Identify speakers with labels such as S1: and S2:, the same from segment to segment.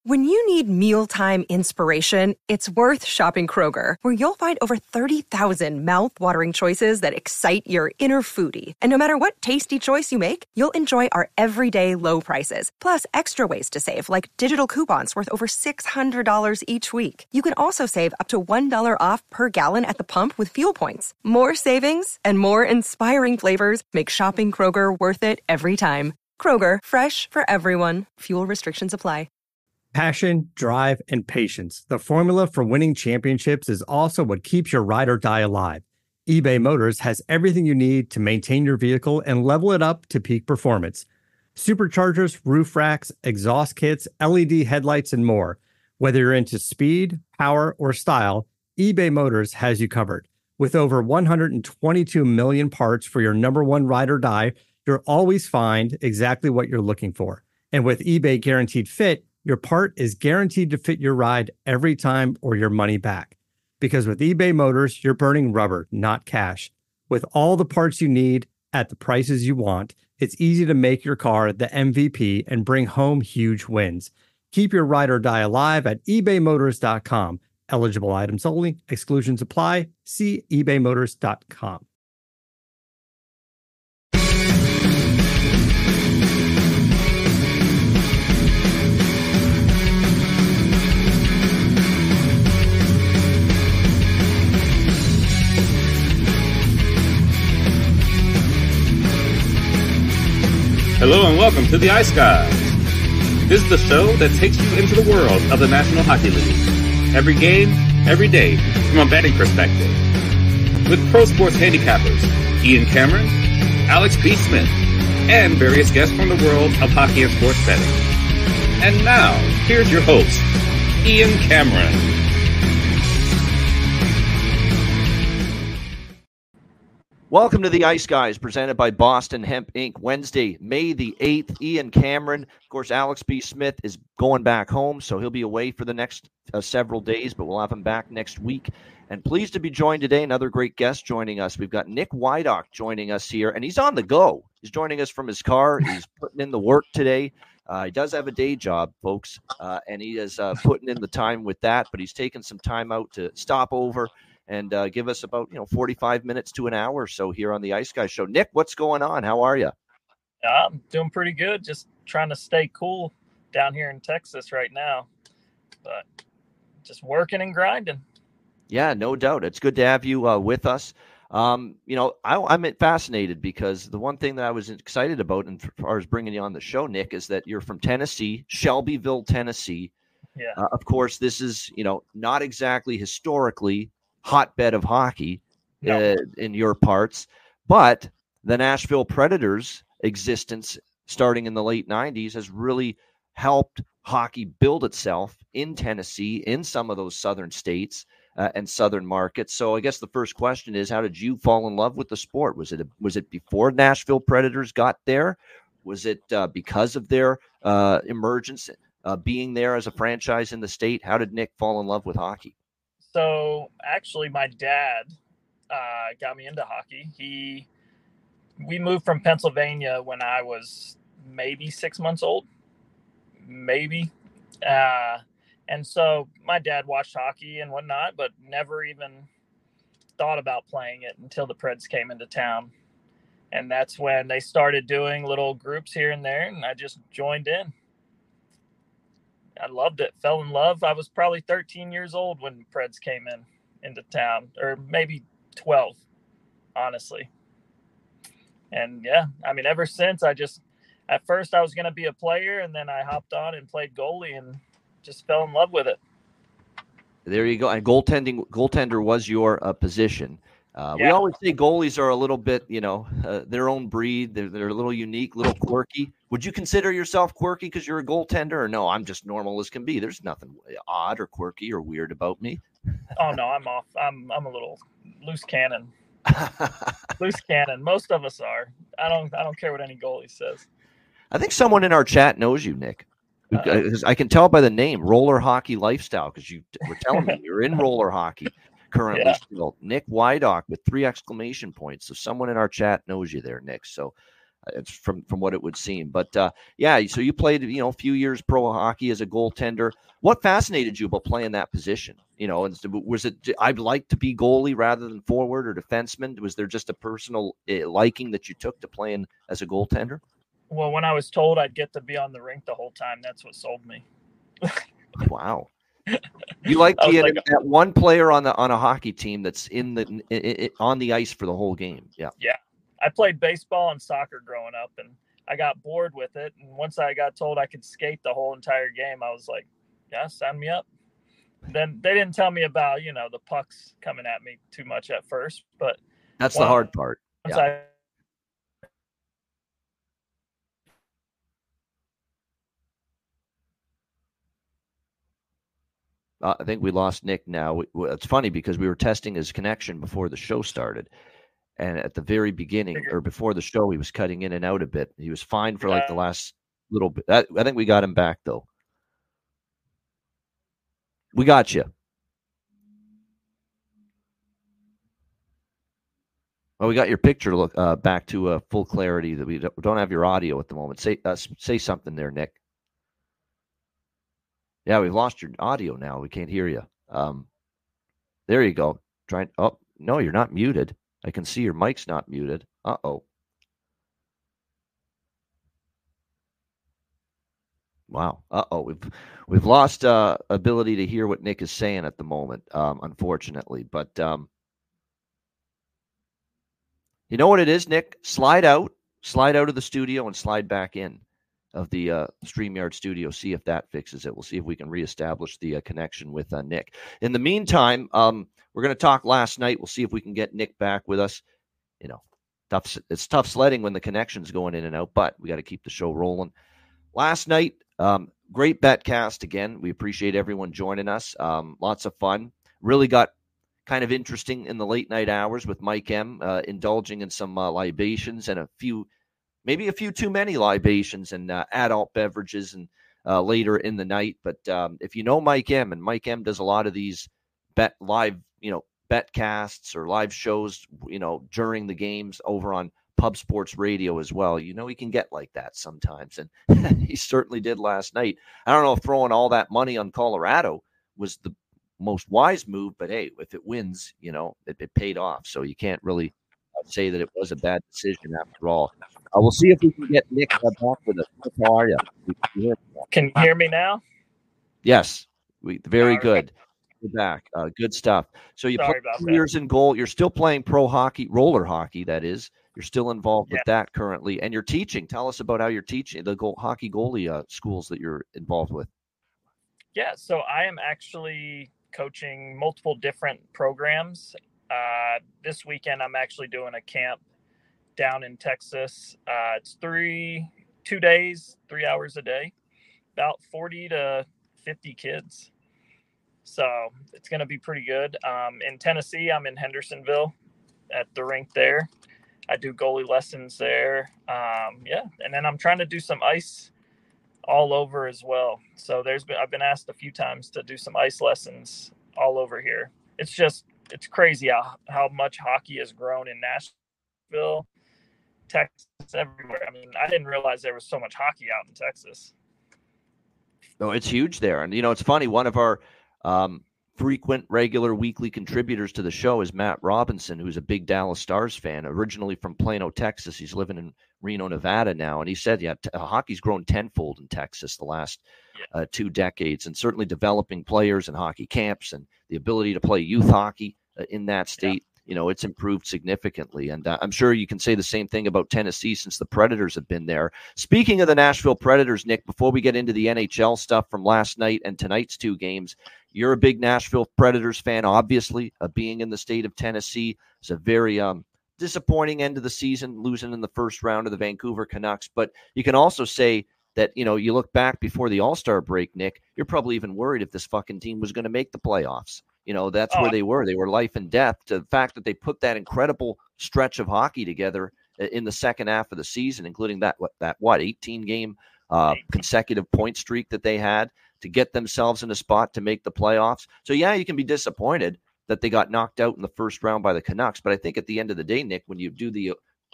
S1: When you need mealtime inspiration, it's worth shopping Kroger, where you'll find over 30,000 mouth-watering choices that excite your inner foodie. And no matter what tasty choice you make, you'll enjoy our everyday low prices, plus extra ways to save, like digital coupons worth over $600 each week. You can also save up to $1 off per gallon at the pump with fuel points. More savings and more inspiring flavors make shopping Kroger worth it every time. Kroger, fresh for everyone. Fuel restrictions apply.
S2: Passion, drive, and patience. The formula for winning championships is also what keeps your ride or die alive. eBay Motors has everything you need to maintain your vehicle and level it up to peak performance. Superchargers, roof racks, exhaust kits, LED headlights, and more. Whether you're into speed, power, or style, eBay Motors has you covered. With over 122 million parts for your number one ride or die, you'll always find exactly what you're looking for. And with eBay Guaranteed Fit, your part is guaranteed to fit your ride every time or your money back. Because with eBay Motors, you're burning rubber, not cash. With all the parts you need at the prices you want, it's easy to make your car the MVP and bring home huge wins. Keep your ride or die alive at ebaymotors.com. Eligible items only. Exclusions apply. See ebaymotors.com.
S3: Hello and welcome to the Ice Guys. This is the show that takes you into the world of the National Hockey League. Every game, every day, from a betting perspective. With pro sports handicappers, Ian Cameron, Alex B. Smith, and various guests from the world of hockey and sports betting. And now, here's your host, Ian Cameron.
S4: Welcome to the Ice Guys, presented by Boston Hemp Inc. Wednesday, May the 8th. Ian Cameron, of course, Alex B. Smith is going back home, so he'll be away for the next several days, but we'll have him back next week. And pleased to be joined today, another great guest joining us. We've got Nick Wydock joining us here, and he's on the go. He's joining us from his car. He's putting in the work today. He does have a day job, folks, and he is putting in the time with that, but he's taken some time out to stop over and give us about 45 minutes to an hour or so here on the Ice Guys show. Nick, what's going on? How are you?
S5: I'm doing pretty good. Just trying to stay cool down here in Texas right now, but just working and grinding.
S4: Yeah, no doubt. It's good to have you with us. I'm fascinated because the one thing that I was excited about, and as far as bringing you on the show, Nick, is that you're from Tennessee, Shelbyville, Tennessee.
S5: Yeah.
S4: Of course, this is, not exactly historically hotbed of hockey in your parts, but the Nashville Predators' existence starting in the late 90s has really helped hockey build itself in Tennessee, in some of those southern states and southern markets. So I guess the first question is, how did you fall in love with the sport? Was it before Nashville Predators got there? Was it because of their emergence, being there as a franchise in the state? How did Nick fall in love with hockey?
S5: So actually, my dad got me into hockey. We moved from Pennsylvania when I was maybe 6 months old, maybe. And so my dad watched hockey and whatnot, but never even thought about playing it until the Preds came into town. And that's when they started doing little groups here and there, and I just joined in. I loved it, fell in love. I was probably 13 years old when Preds came into town, or maybe 12, honestly. And yeah, ever since at first I was going to be a player, and then I hopped on and played goalie and just fell in love with it.
S4: There you go. And goaltender was your position. We always say goalies are a little bit, their own breed. They're a little unique, a little quirky. Would you consider yourself quirky because you're a goaltender, or no, I'm just normal as can be? There's nothing odd or quirky or weird about me.
S5: Oh no, I'm off. I'm a little loose cannon. Loose cannon. Most of us are. I don't care what any goalie says.
S4: I think someone in our chat knows you, Nick. I can tell by the name, Roller Hockey Lifestyle, because you were telling me you're in roller hockey currently still. Nick Wydock with 3 exclamation points. So someone in our chat knows you there, Nick. So It's from what it would seem. But yeah, so you played, a few years pro hockey as a goaltender. What fascinated you about playing that position? And was it, I'd like to be goalie rather than forward or defenseman? Was there just a personal liking that you took to playing as a goaltender?
S5: Well, when I was told I'd get to be on the rink the whole time, that's what sold me.
S4: Wow. You like being that one player on a hockey team that's on the ice for the whole game. Yeah.
S5: Yeah. I played baseball and soccer growing up, and I got bored with it. And once I got told I could skate the whole entire game, I was like, yeah, sign me up. Then they didn't tell me about, the pucks coming at me too much at first, but
S4: that's the hard part. Yeah. I think we lost Nick now. It's funny because we were testing his connection before the show started. And at the very beginning or before the show, he was cutting in and out a bit. He was fine for the last little bit. I think we got him back, though. We got you. Well, we got your picture back to full clarity. That we don't have your audio at the moment. Say something there, Nick. Yeah, we've lost your audio now. We can't hear you. There you go. Oh, no, you're not muted. I can see your mic's not muted. Uh-oh. Wow. Uh-oh. We've lost ability to hear what Nick is saying at the moment, unfortunately. But you know what it is, Nick? Slide out of the studio and slide back in of the StreamYard studio. See if that fixes it. We'll see if we can reestablish the connection with Nick. In the meantime, we're going to talk last night. We'll see if we can get Nick back with us. It's tough sledding when the connection's going in and out, but we got to keep the show rolling. Last night, great betcast again. We appreciate everyone joining us. Lots of fun. Really got kind of interesting in the late night hours with Mike M. Indulging in some libations and maybe a few too many libations and adult beverages and later in the night. But if you know Mike M, and Mike M does a lot of these betcasts or live shows, during the games over on Pub Sports Radio as well. He can get like that sometimes, and he certainly did last night. I don't know if throwing all that money on Colorado was the most wise move, but hey, if it wins, it paid off. So you can't really say that it was a bad decision after all. We'll see if we can get Nick back with us. How are you?
S5: Can you hear me now?
S4: Yes, very good. We're back. Good stuff. So you played 2 years in goal. You're still playing pro hockey, roller hockey, that is. You're still involved with that currently. And you're teaching. Tell us about how you're teaching the hockey goalie schools that you're involved with. Yeah,
S5: so I am actually coaching multiple different programs. This weekend, I'm actually doing a camp down in Texas. It's 2 days, 3 hours a day, about 40 to 50 kids. So it's going to be pretty good. In Tennessee, I'm in Hendersonville at the rink there. I do goalie lessons there. And then I'm trying to do some ice all over as well. So I've been asked a few times to do some ice lessons all over here. It's crazy how much hockey has grown in Nashville, Texas, everywhere. I mean, I didn't realize there was so much hockey out in Texas.
S4: No, it's huge there. And, it's funny. One of our frequent, regular, weekly contributors to the show is Matt Robinson, who's a big Dallas Stars fan, originally from Plano, Texas. He's living in Reno, Nevada now. And he said, hockey's grown tenfold in Texas the last 2 decades, and certainly developing players and hockey camps and the ability to play youth hockey in that state. It's improved significantly. And I'm sure you can say the same thing about Tennessee since the Predators have been there. Speaking of the Nashville Predators, Nick, before we get into the NHL stuff from last night and tonight's 2 games, you're a big Nashville Predators fan, obviously. Being in the state of Tennessee is a very disappointing end of the season, losing in the first round of the Vancouver Canucks. But you can also say that, you look back before the All-Star break, Nick, you're probably even worried if this fucking team was going to make the playoffs. That's where they were. They were life and death. To the fact that they put that incredible stretch of hockey together in the second half of the season, including that 18-game consecutive point streak that they had to get themselves in a spot to make the playoffs. So, you can be disappointed that they got knocked out in the first round by the Canucks. But I think at the end of the day, Nick, when you do the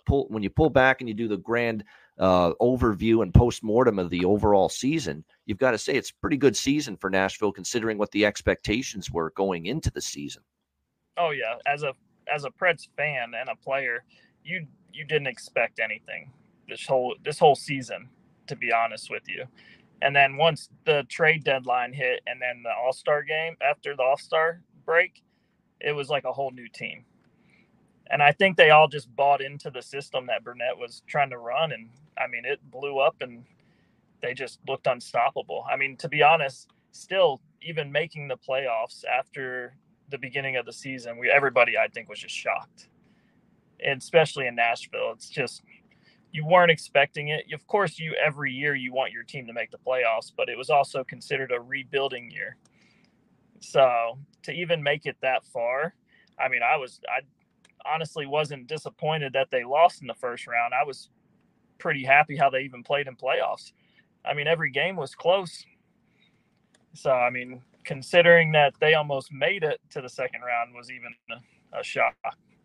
S4: when you pull back and you do the grand overview and postmortem of the overall season, you've got to say it's a pretty good season for Nashville considering what the expectations were going into the season.
S5: Oh yeah, as a Preds fan and a player, you didn't expect anything this whole season, to be honest with you. And then once the trade deadline hit and then the All-Star game after the All-Star break, it was like a whole new team. And I think they all just bought into the system that Burnett was trying to run. And, I mean, it blew up and they just looked unstoppable. I mean, to be honest, still, even making the playoffs after the beginning of the season, everybody, I think, was just shocked. And especially in Nashville. It's just, you weren't expecting it. Of course, every year you want your team to make the playoffs, but it was also considered a rebuilding year. So to even make it that far, I mean, I honestly wasn't disappointed that they lost in the first round. I was pretty happy how they even played in playoffs. I mean, every game was close. So, I mean, considering that they almost made it to the second round was even a shock.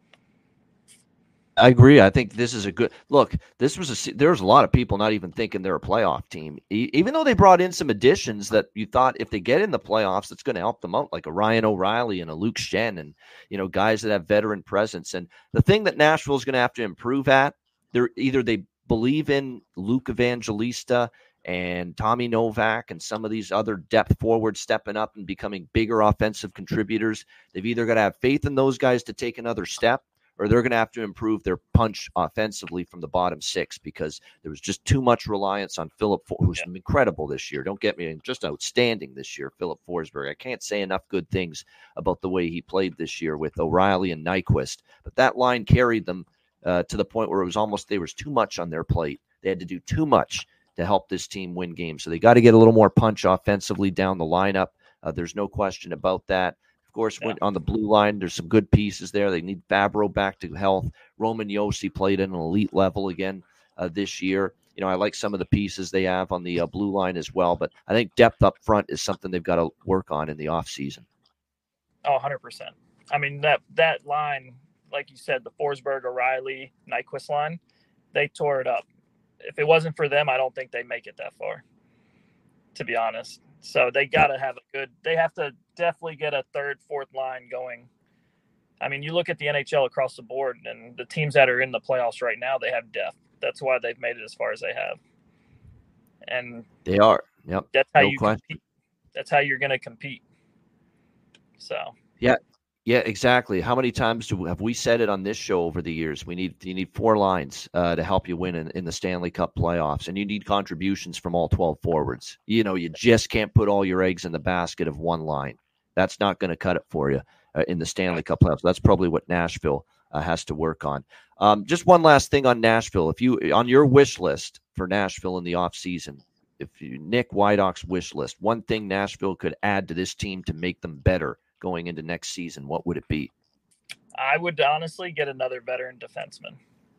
S4: I agree. I think this is a good look. There was a lot of people not even thinking they're a playoff team, even though they brought in some additions that you thought if they get in the playoffs, it's going to help them out, like a Ryan O'Reilly and a Luke Schenn, and guys that have veteran presence. And the thing that Nashville is going to have to improve at, they believe in Luke Evangelista and Tommy Novak and some of these other depth forwards stepping up and becoming bigger offensive contributors. They've either got to have faith in those guys to take another step, or they're going to have to improve their punch offensively from the bottom six, because there was just too much reliance on Philip, who's incredible this year. Don't get me, just outstanding this year, Philip Forsberg. I can't say enough good things about the way he played this year with O'Reilly and Nyquist, but that line carried them to the point where it was almost, there was too much on their plate. They had to do too much to help this team win games. So they got to get a little more punch offensively down the lineup. There's no question about that. Of course, on the blue line, there's some good pieces there. They need Fabro back to health. Roman Josi played at an elite level again this year. I like some of the pieces they have on the blue line as well, but I think depth up front is something they've got to work on in the offseason.
S5: Oh, 100%. I mean, that line, like you said, the Forsberg, O'Reilly, Nyquist line, they tore it up. If it wasn't for them, I don't think they make it that far, to be honest. So they got to have they have to definitely get a third, fourth line going. I mean, you look at the NHL across the board, and the teams that are in the playoffs right now, they have depth. That's why they've made it as far as they have. And
S4: they are. Yep.
S5: That's how you compete. That's how you're going to compete. So.
S4: Yeah, exactly. How many times have we said it on this show over the years? You need four lines to help you win in the Stanley Cup playoffs, and you need contributions from all 12 forwards. You just can't put all your eggs in the basket of one line. That's not going to cut it for you in the Stanley Cup playoffs. That's probably what Nashville has to work on. Just one last thing on Nashville. If you on your wish list for Nashville in the offseason, Nick Wydock's wish list, one thing Nashville could add to this team to make them better going into next season, what would it be?
S5: I would honestly get another veteran defenseman.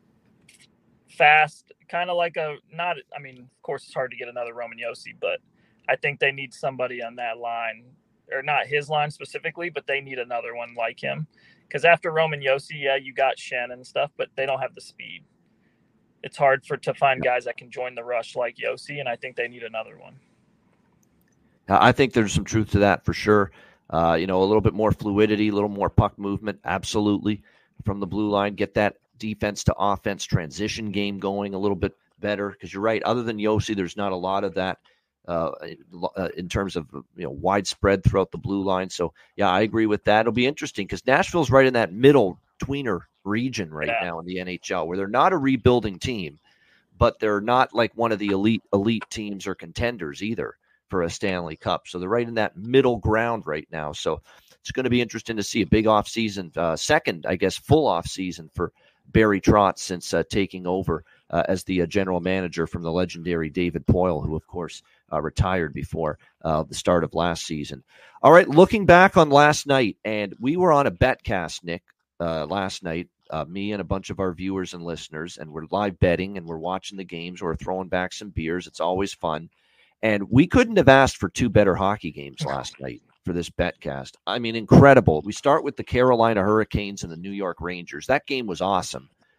S5: Fast, kind of like of course it's hard to get another Roman Josi, but I think they need somebody on that line, or not his line specifically, but they need another one like him. Because after Roman Josi, you got Schenn and stuff, but they don't have the speed. It's hard to find guys that can join the rush like Josi, and I think they need another one.
S4: I think there's some truth to that for sure. A little bit more fluidity, a little more puck movement, absolutely, from the blue line. Get that defense to offense transition game going a little bit better, because you're right. Other than Josi, there's not a lot of that in terms of widespread throughout the blue line. So, yeah, I agree with that. It'll be interesting because Nashville's right in that middle tweener region right now in the NHL, where they're not a rebuilding team, but they're not like one of the elite teams or contenders either for a Stanley Cup. So they're right in that middle ground right now. So it's going to be interesting to see a big offseason, second, I guess, full offseason for Barry Trotz since taking over as the general manager from the legendary David Poile, who, of course, retired before the start of last season. All right, looking back on last night, and we were on a betcast, Nick, last night, me and a bunch of our viewers and listeners, and we're live betting, and we're watching the games, we're throwing back some beers. It's always fun. And we couldn't have asked for two better hockey games last night for this betcast. I mean, incredible. We start with the Carolina Hurricanes and the New York Rangers. That game was awesome.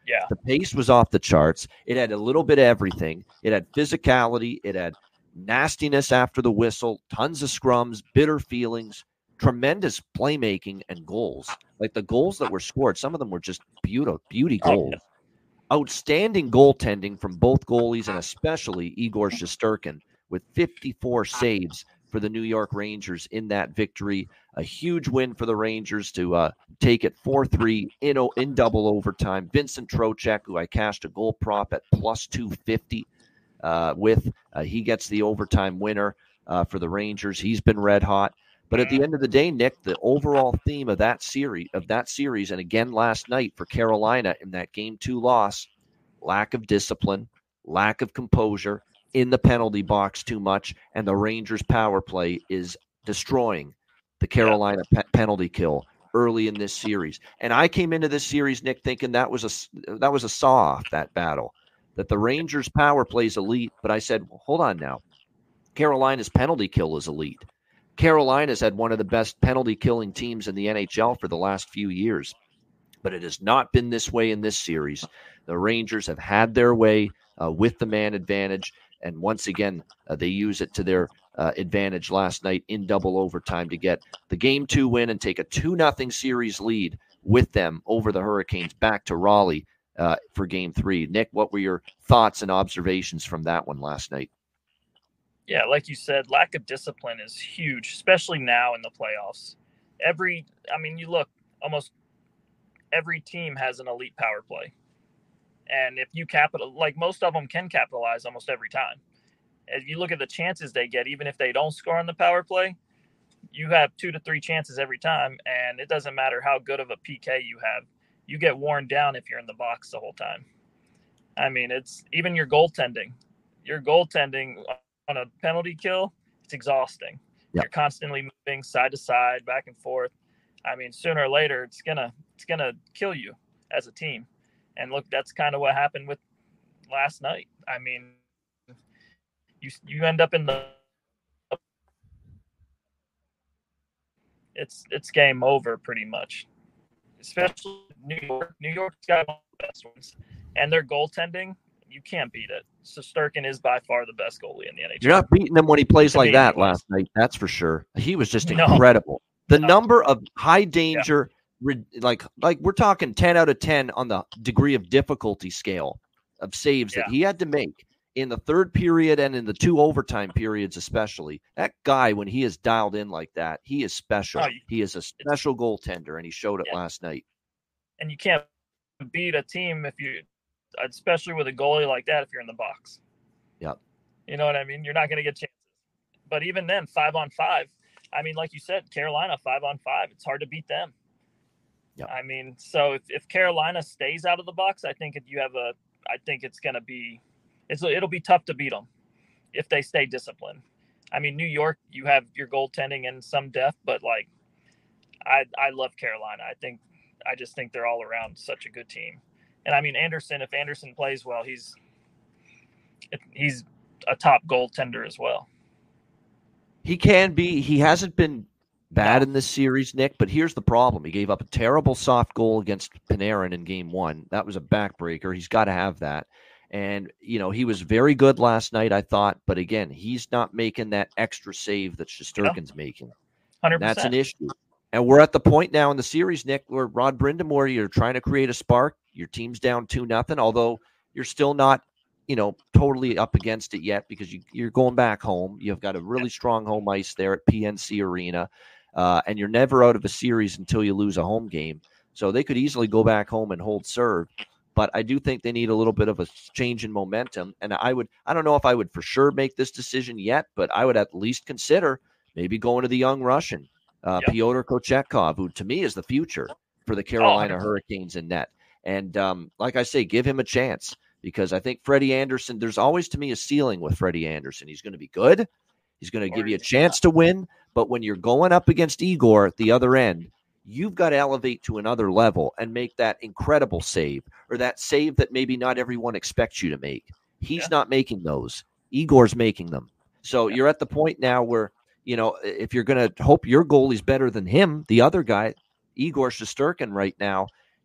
S5: Yeah.
S4: The pace was off the charts. It had a little bit of everything. It had physicality. It had nastiness after the whistle, tons of scrums, bitter feelings, tremendous playmaking, and goals. Like the goals that were scored, some of them were just beauty goals. Outstanding goaltending from both goalies, and especially Igor Shesterkin with 54 saves for the New York Rangers in that victory. A huge win for the Rangers to take it 4-3 in double overtime. Vincent Trocheck, who I cashed a goal prop at plus 250 he gets the overtime winner for the Rangers. He's been red hot. But at the end of the day, Nick, the overall theme of that series, and again last night for Carolina in that Game 2 loss, lack of discipline, lack of composure in the penalty box too much, and the Rangers' power play is destroying the Carolina penalty kill early in this series. And I came into this series, Nick, thinking that was a saw-off, that battle, that the Rangers' power play is elite. But I said, well, hold on now. Carolina's penalty kill is elite. Carolina's had one of the best penalty killing teams in the NHL for the last few years, but it has not been this way in this series. The Rangers have had their way with the man advantage, and once again, they use it to their advantage last night in double overtime to get the Game 2 win and take a 2-0 series lead with them over the Hurricanes back to Raleigh for Game 3. Nick, what were your thoughts and observations from that one last night?
S5: Yeah, like you said, lack of discipline is huge, especially now in the playoffs. You look, almost every team has an elite power play. And if you most of them can capitalize almost every time. If you look at the chances they get, even if they don't score on the power play, you have 2 to 3 chances every time. And it doesn't matter how good of a PK you have. You get worn down if you're in the box the whole time. I mean, it's even your goaltending. Your goaltending on a penalty kill, it's exhausting. Yep. You're constantly moving side to side, back and forth. I mean, sooner or later, it's gonna kill you as a team. And look, that's kind of what happened with last night. I mean, you end up in the it's game over pretty much. Especially New York. New York's got one of the best ones, and their goaltending, you can't beat it. Shesterkin is by far the best goalie in the NHL.
S4: You're not beating him when he plays like that last night. That's for sure. He was just incredible. The number of high danger, like we're talking 10 out of 10 on the degree of difficulty scale of saves that he had to make in the third period and in the 2 overtime periods especially. That guy, when he is dialed in like that, he is special. He is a special goaltender, and he showed it last night.
S5: And you can't beat a team especially with a goalie like that, if you're in the box.
S4: Yep.
S5: You know what I mean? You're not going to get chances. But even then, 5-on-5, I mean, like you said, Carolina 5-on-5, it's hard to beat them.
S4: Yep.
S5: I mean, so if Carolina stays out of the box, I think it's going to be, it'll be tough to beat them if they stay disciplined. I mean, New York, you have your goaltending and some depth, but I love Carolina. I just think they're all around such a good team. And I mean, if Anderson plays well, he's a top goaltender as well.
S4: He can be. He hasn't been bad in this series, Nick, but here's the problem. He gave up a terrible soft goal against Panarin in Game 1. That was a backbreaker. He's got to have that. And, he was very good last night, I thought. But again, he's not making that extra save that Shesterkin's making.
S5: 100%.
S4: That's an issue. And we're at the point now in the series, Nick, where Rod Brind'Amour, you're trying to create a spark. Your team's down 2-0, although you're still not, totally up against it yet because you're going back home. You've got a really strong home ice there at PNC Arena, and you're never out of a series until you lose a home game. So they could easily go back home and hold serve. But I do think they need a little bit of a change in momentum. And I don't know if I would for sure make this decision yet, but I would at least consider maybe going to the young Russian, Pyotr Kochetkov, who to me is the future for the Carolina Hurricanes in net. And like I say, give him a chance because I think Freddie Anderson, there's always to me a ceiling with Freddie Anderson. He's going to be good. He's going to give you a chance to win. But when you're going up against Igor at the other end, you've got to elevate to another level and make that incredible save or that save that maybe not everyone expects you to make. He's not making those. Igor's making them. So you're at the point now where, if you're going to hope your goalie's better than him, the other guy, Igor Shesterkin right now,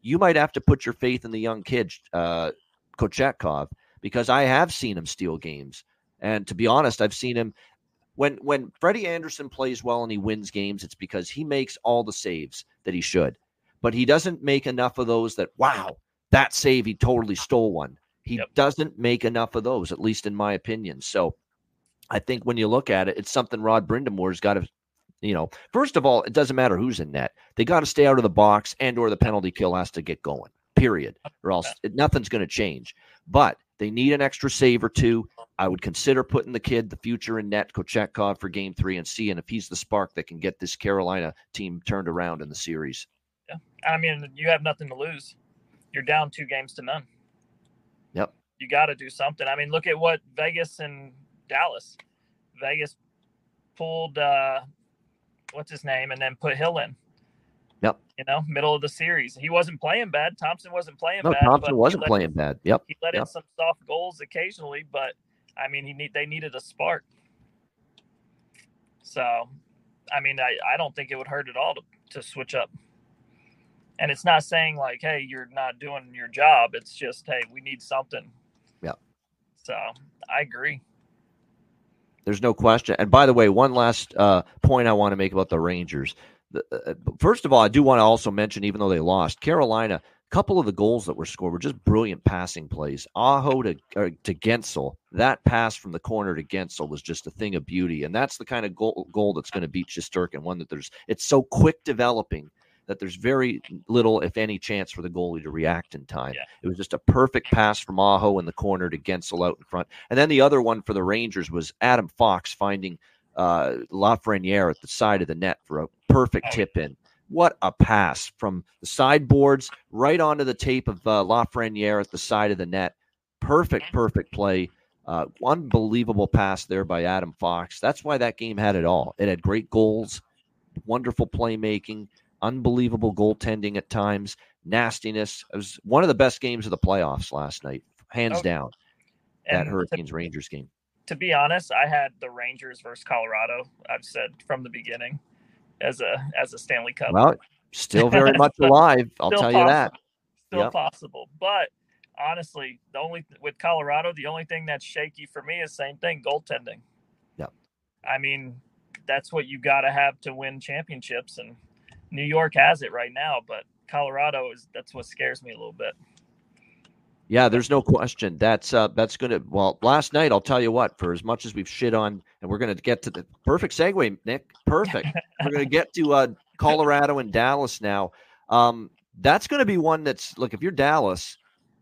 S4: you might have to put your faith in the young kid, Kochetkov, because I have seen him steal games. And to be honest, I've seen him when Freddie Anderson plays well and he wins games, it's because he makes all the saves that he should. But he doesn't make enough of those that, wow, that save, he totally stole one. He doesn't make enough of those, at least in my opinion. So I think when you look at it, it's something Rod Brindamore's got to, first of all, it doesn't matter who's in net. They got to stay out of the box, and or the penalty kill has to get going, period, or else nothing's going to change. But they need an extra save or two. I would consider putting the future in net, Kochetkov, for Game 3 and seeing if he's the spark that can get this Carolina team turned around in the series.
S5: Yeah, I mean, you have nothing to lose. You're down 2-0.
S4: Yep.
S5: You got to do something. I mean, look at what Vegas and Dallas. Vegas pulled what's his name, and then put Hill in.
S4: Yep.
S5: Middle of the series. He wasn't playing bad. Thompson wasn't playing bad.
S4: Thompson wasn't playing bad. Yep.
S5: He let in some soft goals occasionally, but I mean, they needed a spark. So, I mean, I don't think it would hurt at all to switch up. And it's not saying like, hey, you're not doing your job. It's just, hey, we need something.
S4: Yeah.
S5: So I agree.
S4: There's no question. And by the way, one last point I want to make about the Rangers. First of all, I do want to also mention, even though they lost, Carolina, a couple of the goals that were scored were just brilliant passing plays. Aho to Gensel, that pass from the corner to Gensel was just a thing of beauty. And that's the kind of goal that's going to beat Shesterkin, one that it's so quick developing that there's very little, if any, chance for the goalie to react in time. Yeah. It was just a perfect pass from Aho in the corner to Gensel out in front. And then the other one for the Rangers was Adam Fox finding Lafreniere at the side of the net for a perfect tip in. What a pass from the sideboards right onto the tape of Lafreniere at the side of the net. Perfect play. Unbelievable pass there by Adam Fox. That's why that game had it all. It had great goals, wonderful playmaking, unbelievable goaltending at times, nastiness. It was one of the best games of the playoffs last night, hands down, that Hurricanes-Rangers game.
S5: To be honest, I had the Rangers versus Colorado, I've said from the beginning, as a Stanley Cup.
S4: Well, still very much alive, I'll tell you that.
S5: Still possible. But honestly, with Colorado, the only thing that's shaky for me is same thing, goaltending.
S4: Yep.
S5: I mean, that's what you got to have to win championships, and New York has it right now, but Colorado that's what scares me a little bit.
S4: Yeah, there's no question. That's going to, well, last night, I'll tell you what, for as much as we've shit on, and we're going to get to the perfect segue, Nick, perfect. We're going to get to Colorado and Dallas now. That's going to be one that's, look, if you're Dallas,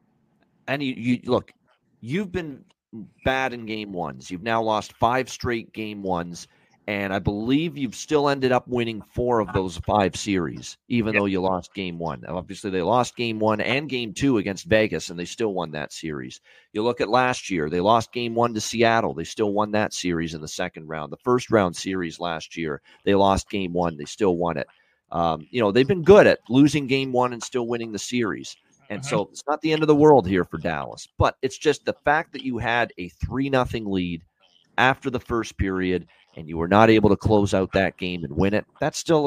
S4: and you look, you've been bad in game ones. You've now lost 5 straight game ones. And I believe you've still ended up winning 4 of those 5 series, even though you lost game 1. Obviously, they lost game 1 and game 2 against Vegas, and they still won that series. You look at last year, they lost game 1 to Seattle. They still won that series in the second round. The first round series last year, they lost game 1. They still won it. They've been good at losing game 1 and still winning the series. And so it's not the end of the world here for Dallas. But it's just the fact that you had a 3-0 lead after the first period, and you were not able to close out that game and win it. That's still,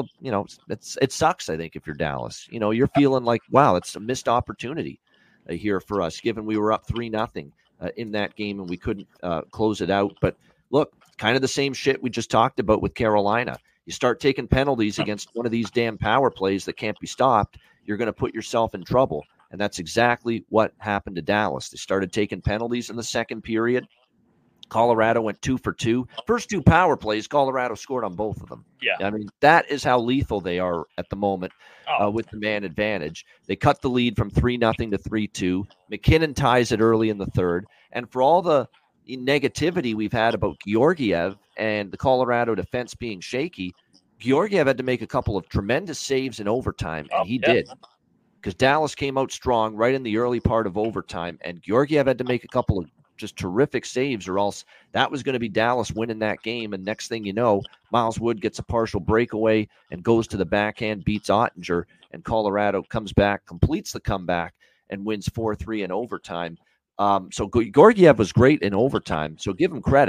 S4: it sucks, I think, if you're Dallas. You're feeling like, wow, it's a missed opportunity here for us, given we were up 3-0 in that game and we couldn't close it out. But look, kind of the same shit we just talked about with Carolina. You start taking penalties against one of these damn power plays that can't be stopped, you're going to put yourself in trouble. And that's exactly what happened to Dallas. They started taking penalties in the second period. Colorado went 2 for 2. First 2 power plays, Colorado scored on both of them.
S5: Yeah.
S4: I mean, that is how lethal they are at the moment with the man advantage. They cut the lead from 3-0 to 3-2. McKinnon ties it early in the third. And for all the negativity we've had about Georgiev and the Colorado defense being shaky, Georgiev had to make a couple of tremendous saves in overtime, and he did. Because Dallas came out strong right in the early part of overtime, and Georgiev had to make a couple of just terrific saves, or else that was going to be Dallas winning that game. And next thing you know, Miles Wood gets a partial breakaway and goes to the backhand, beats Ottinger, and Colorado comes back, completes the comeback, and wins 4-3 in overtime. So Georgiev was great in overtime, so give him credit.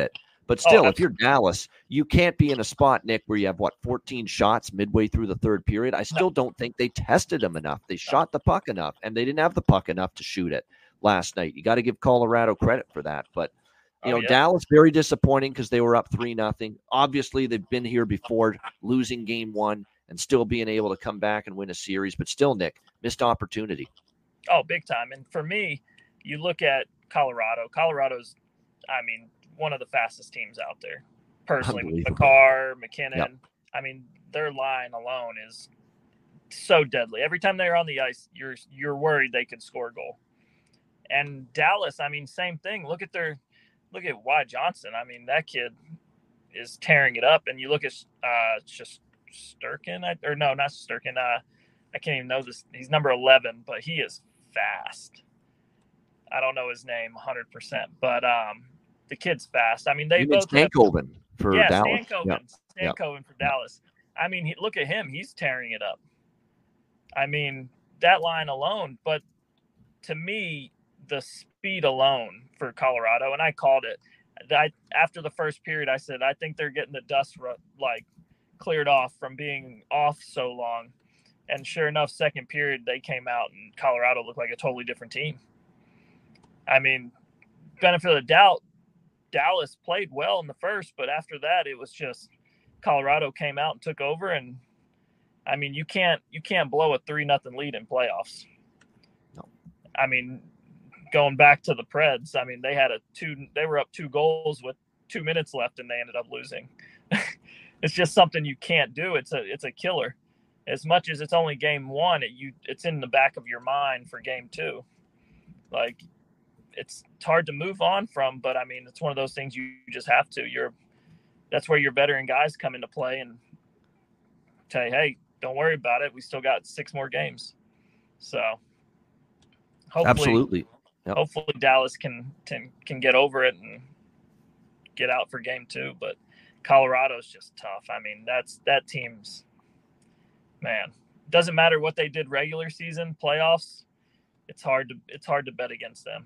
S4: But still, if you're Dallas, you can't be in a spot, Nick, where you have, 14 shots midway through the third period. I still don't think they tested them enough. They shot the puck enough, and they didn't have the puck enough to shoot it last night. You got to give Colorado credit for that. But, Dallas, very disappointing because they were up 3-0. Obviously, they've been here before, losing game one and still being able to come back and win a series. But still, Nick, missed opportunity.
S5: Oh, big time. And for me, you look at Colorado. Colorado's, one of the fastest teams out there. Personally, with Makar, McKinnon. Yep. Their line alone is so deadly. Every time they're on the ice, you're worried they could score a goal. And Dallas, same thing. Look at Wyatt Johnson. That kid is tearing it up. And you look at just Sturkin, not Sturkin. I can't even know this. He's number 11, but he is fast. I don't know his name 100%, but the kid's fast. They both
S4: Stankoven for Dallas.
S5: Stankoven for Dallas. Look at him. He's tearing it up. That line alone. But to me, the speed alone for Colorado, and I called it. After the first period, I said, I think they're getting the dust cleared off from being off so long. And sure enough, second period, they came out and Colorado looked like a totally different team. Benefit of the doubt, Dallas played well in the first, but after that, it was just Colorado came out and took over. And you can't blow a 3-0 lead in playoffs.
S4: No.
S5: Going back to the Preds, they were up 2 goals with 2 minutes left and they ended up losing. It's just something you can't do. It's a killer. As much as it's only game one, it's in the back of your mind for game two. It's hard to move on from, but it's one of those things you just have to. That's where your veteran guys come into play and tell you, hey, don't worry about it. We still got 6 more games. So hopefully,
S4: absolutely. Yep.
S5: Hopefully Dallas can get over it and get out for game 2. But Colorado's just tough. That team's, man, doesn't matter what they did regular season, playoffs. It's hard to bet against them.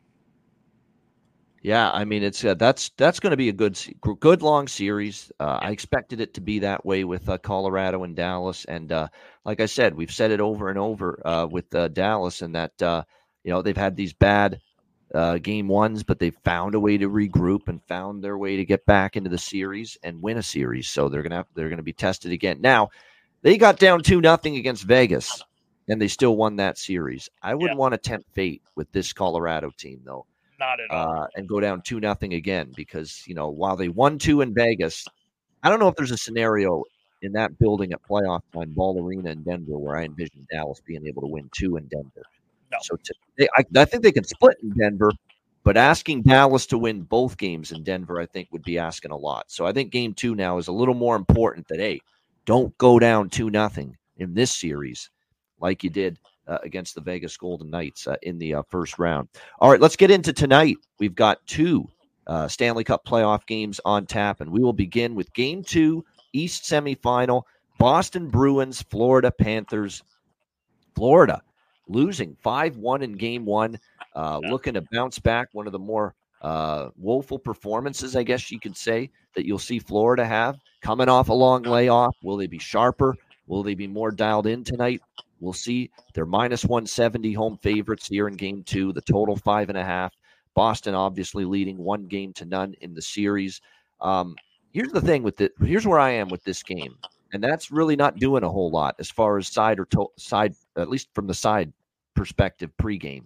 S4: Yeah, it's that's going to be a good long series. I expected it to be that way with Colorado and Dallas, and like I said, we've said it over and over with Dallas, and that they've had these bad game ones, but they've found a way to regroup and found their way to get back into the series and win a series. So they're gonna be tested again. Now, they got down 2-0 against Vegas, and they still won that series. I wouldn't want to tempt fate with this Colorado team, though.
S5: Not at all.
S4: And go down 2-0 again, because while they won 2 in Vegas, I don't know if there's a scenario in that building at playoff time, Ball Arena in Denver, where I envision Dallas being able to win 2 in Denver.
S5: No.
S4: So I think they can split in Denver, but asking Dallas to win both games in Denver, I think, would be asking a lot. So I think game 2 now is a little more important that, hey, don't go down 2-0 in this series like you did against the Vegas Golden Knights in the first round. All right, let's get into tonight. We've got 2 Stanley Cup playoff games on tap, and we will begin with game 2, East semifinal, Boston Bruins, Florida Panthers. Florida losing 5-1 in game 1, looking to bounce back, one of the more woeful performances, I guess you could say, that you'll see Florida have, coming off a long layoff. Will they be sharper? Will they be more dialed in tonight? We'll see. They're -170 home favorites here in game 2, the total 5.5. Boston obviously leading 1-0 in the series. Here's the thing here's where I am with this game, and that's really not doing a whole lot as far as side, at least from the side perspective pregame.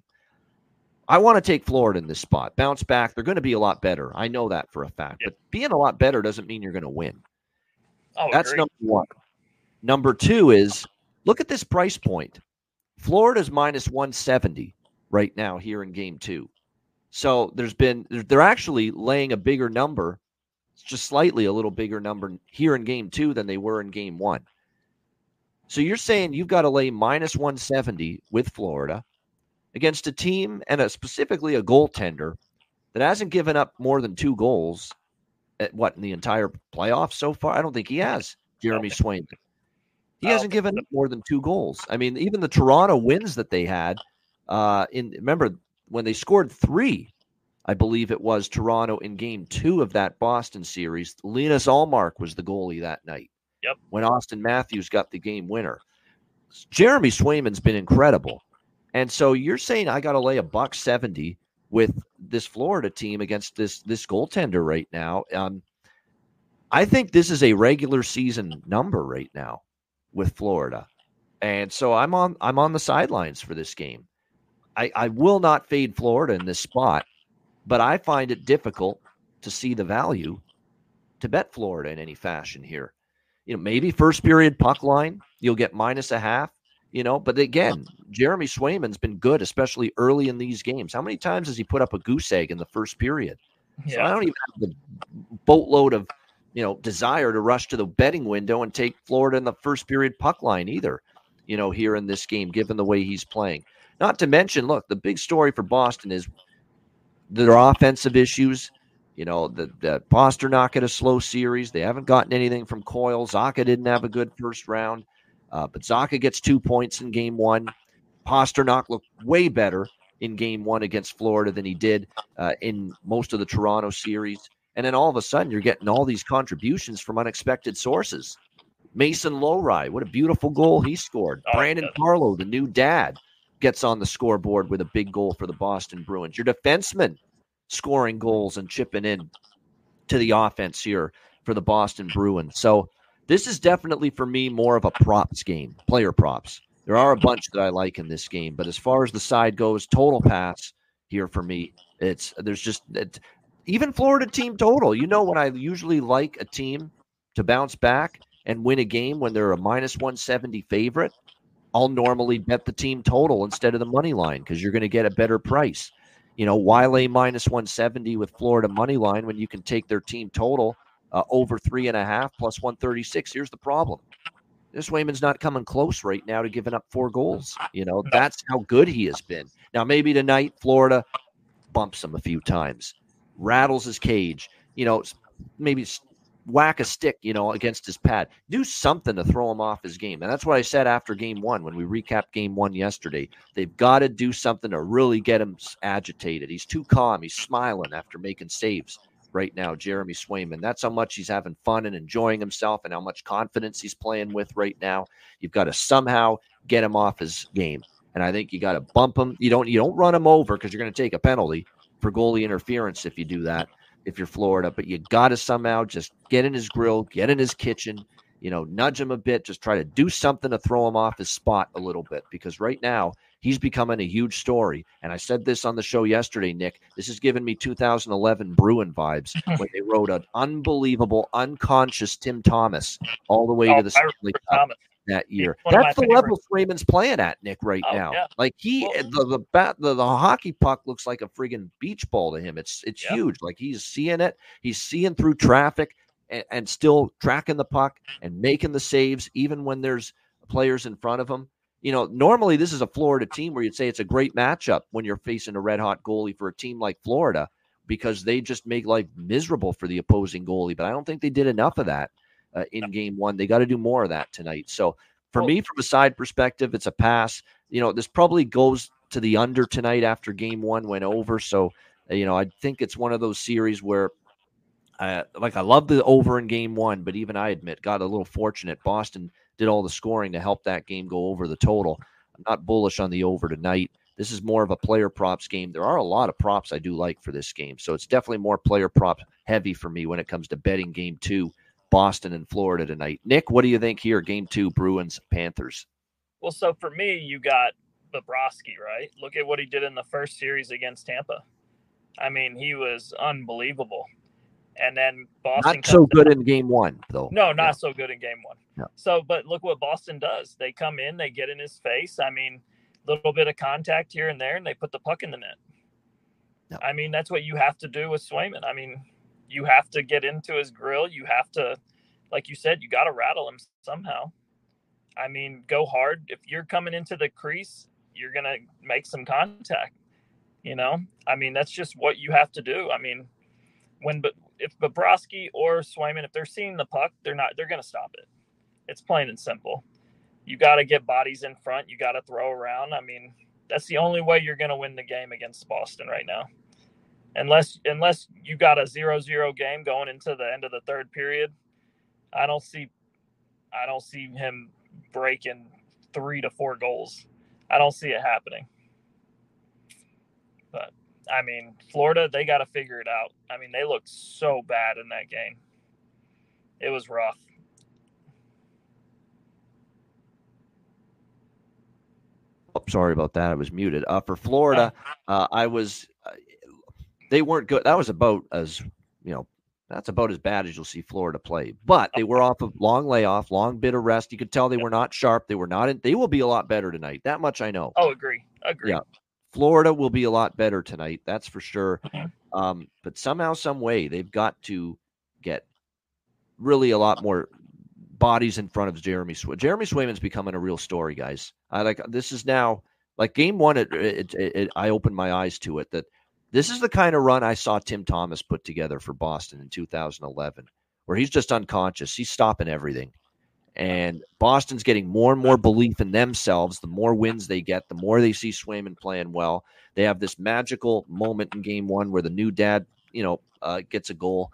S4: I want to take Florida in this spot. Bounce back. They're going to be a lot better. I know that for a fact. Yep. But being a lot better doesn't mean you're going to win. That's
S5: agreed.
S4: Number 1. Number 2 is, look at this price point. Florida's -170 right now here in game 2. So they're actually laying a bigger number, just slightly a little bigger number here in game 2 than they were in game 1. So you're saying you've got to lay -170 with Florida against a team and specifically a goaltender that hasn't given up more than 2 goals in the entire playoffs so far? I don't think he has, Jeremy Swayman. He hasn't given up more than 2 goals. Even the Toronto wins that they had, remember when they scored 3, I believe it was Toronto in game 2 of that Boston series. Linus Ullmark was the goalie that night.
S5: Yep.
S4: When Austin Matthews got the game winner. Jeremy Swayman's been incredible. And so you're saying I got to lay $170 with this Florida team against this goaltender right now. I think this is a regular season number right now with Florida. And so I'm on the sidelines for this game. I will not fade Florida in this spot, but I find it difficult to see the value to bet Florida in any fashion here. Maybe first period puck line, you'll get -0.5, but again, Jeremy Swayman's been good, especially early in these games. How many times has he put up a goose egg in the first period? Yeah. So I don't even have the boatload of, desire to rush to the betting window and take Florida in the first period puck line either, here in this game, given the way he's playing. Not to mention, look, the big story for Boston is their offensive issues. The Pastrnak had a slow series. They haven't gotten anything from Coyle. Zacha didn't have a good first round. But Zacha gets 2 points in game 1. Pastrnak looked way better in game 1 against Florida than he did in most of the Toronto series. And then all of a sudden, you're getting all these contributions from unexpected sources. Mason Lohrei, what a beautiful goal he scored. Brandon Carlo, the new dad, gets on the scoreboard with a big goal for the Boston Bruins. Your defenseman scoring goals and chipping in to the offense here for the Boston Bruins. So this is definitely, for me, more of a props game, player props. There are a bunch that I like in this game, but as far as the side goes, total pass here for me. Even Florida team total. When I usually like a team to bounce back and win a game when they're a -170 favorite, I'll normally bet the team total instead of the money line because you're going to get a better price. Why lay -170 with Florida money line when you can take their team total over 3.5 plus 136? Here's the problem. This Swayman's not coming close right now to giving up 4 goals. That's how good he has been. Now, maybe tonight Florida bumps him a few times, rattles his cage, maybe whack a stick, against his pad. Do something to throw him off his game. And that's what I said after game 1 when we recapped game 1 yesterday. They've got to do something to really get him agitated. He's too calm. He's smiling after making saves right now, Jeremy Swayman. That's how much he's having fun and enjoying himself and how much confidence he's playing with right now. You've got to somehow get him off his game. And I think you got to bump him. You don't run him over because you're going to take a penalty for goalie interference if you do that, if you're Florida, but you got to somehow just get in his grill, get in his kitchen, nudge him a bit, just try to do something to throw him off his spot a little bit, because right now he's becoming a huge story. And I said this on the show yesterday, Nick, this is giving me 2011 Bruin vibes when they wrote an unbelievable, unconscious Tim Thomas all the way to the Stanley Cup that year. That's the level Swayman's playing at, Nick, right now. Yeah. Like the hockey puck looks like a friggin' beach ball to him. It's huge. Like he's seeing it. He's seeing through traffic and still tracking the puck and making the saves, even when there's players in front of him. Normally this is a Florida team where you'd say it's a great matchup when you're facing a red hot goalie for a team like Florida, because they just make life miserable for the opposing goalie. But I don't think they did enough of that in game 1. They got to do more of that tonight. So for me, from a side perspective, it's a pass. This probably goes to the under tonight after game 1 went over. So, I think it's one of those series where I love the over in game 1, but even I admit, got a little fortunate. Boston did all the scoring to help that game go over the total. I'm not bullish on the over tonight. This is more of a player props game. There are a lot of props I do like for this game. So it's definitely more player prop heavy for me when it comes to betting game 2. Boston and Florida tonight. Nick, what do you think here? Game 2, Bruins, Panthers.
S5: Well, so for me, you got Bobrovsky, right? Look at what he did in the first series against Tampa. I mean, he was unbelievable. And then Boston.
S4: Not so good in game 1, though.
S5: No, not so good in game 1.
S4: No.
S5: So, but look what Boston does. They come in, they get in his face. I mean, a little bit of contact here and there, and they put the puck in the net. No. I mean, that's what you have to do with Swayman. I mean, you have to get into his grill. You have to, like you said, you got to rattle him somehow. I mean, go hard. If you're coming into the crease, you're going to make some contact, I mean, that's just what you have to do. I mean, if Bobrovsky or Swayman, if they're seeing the puck, they're going to stop it. It's plain and simple. You got to get bodies in front. You got to throw around. I mean, that's the only way you're going to win the game against Boston right now. unless you got a 0-0 game going into the end of the third period, I don't see him breaking 3 to 4 goals. I don't see it happening. But I mean, Florida, they got to figure it out. I mean, they looked so bad in that game. It was rough.
S4: Oh, sorry about that. I was muted. For Florida, they weren't good. That was about as, that's about as bad as you'll see Florida play. But they were off a long layoff, long bit of rest. You could tell they were not sharp. They were not in. They will be a lot better tonight. That much I know.
S5: Oh, agree.
S4: Yeah. Florida will be a lot better tonight. That's for sure. But somehow, some way, they've got to get really a lot more bodies in front of Jeremy Swayman. Jeremy Swayman's becoming a real story, guys. This is now like game one. I opened my eyes to it that this is the kind of run I saw Tim Thomas put together for Boston in 2011, where he's just unconscious. He's stopping everything. And Boston's getting more and more belief in themselves. The more wins they get, the more they see Swayman playing well. They have this magical moment in game one where the new dad, gets a goal.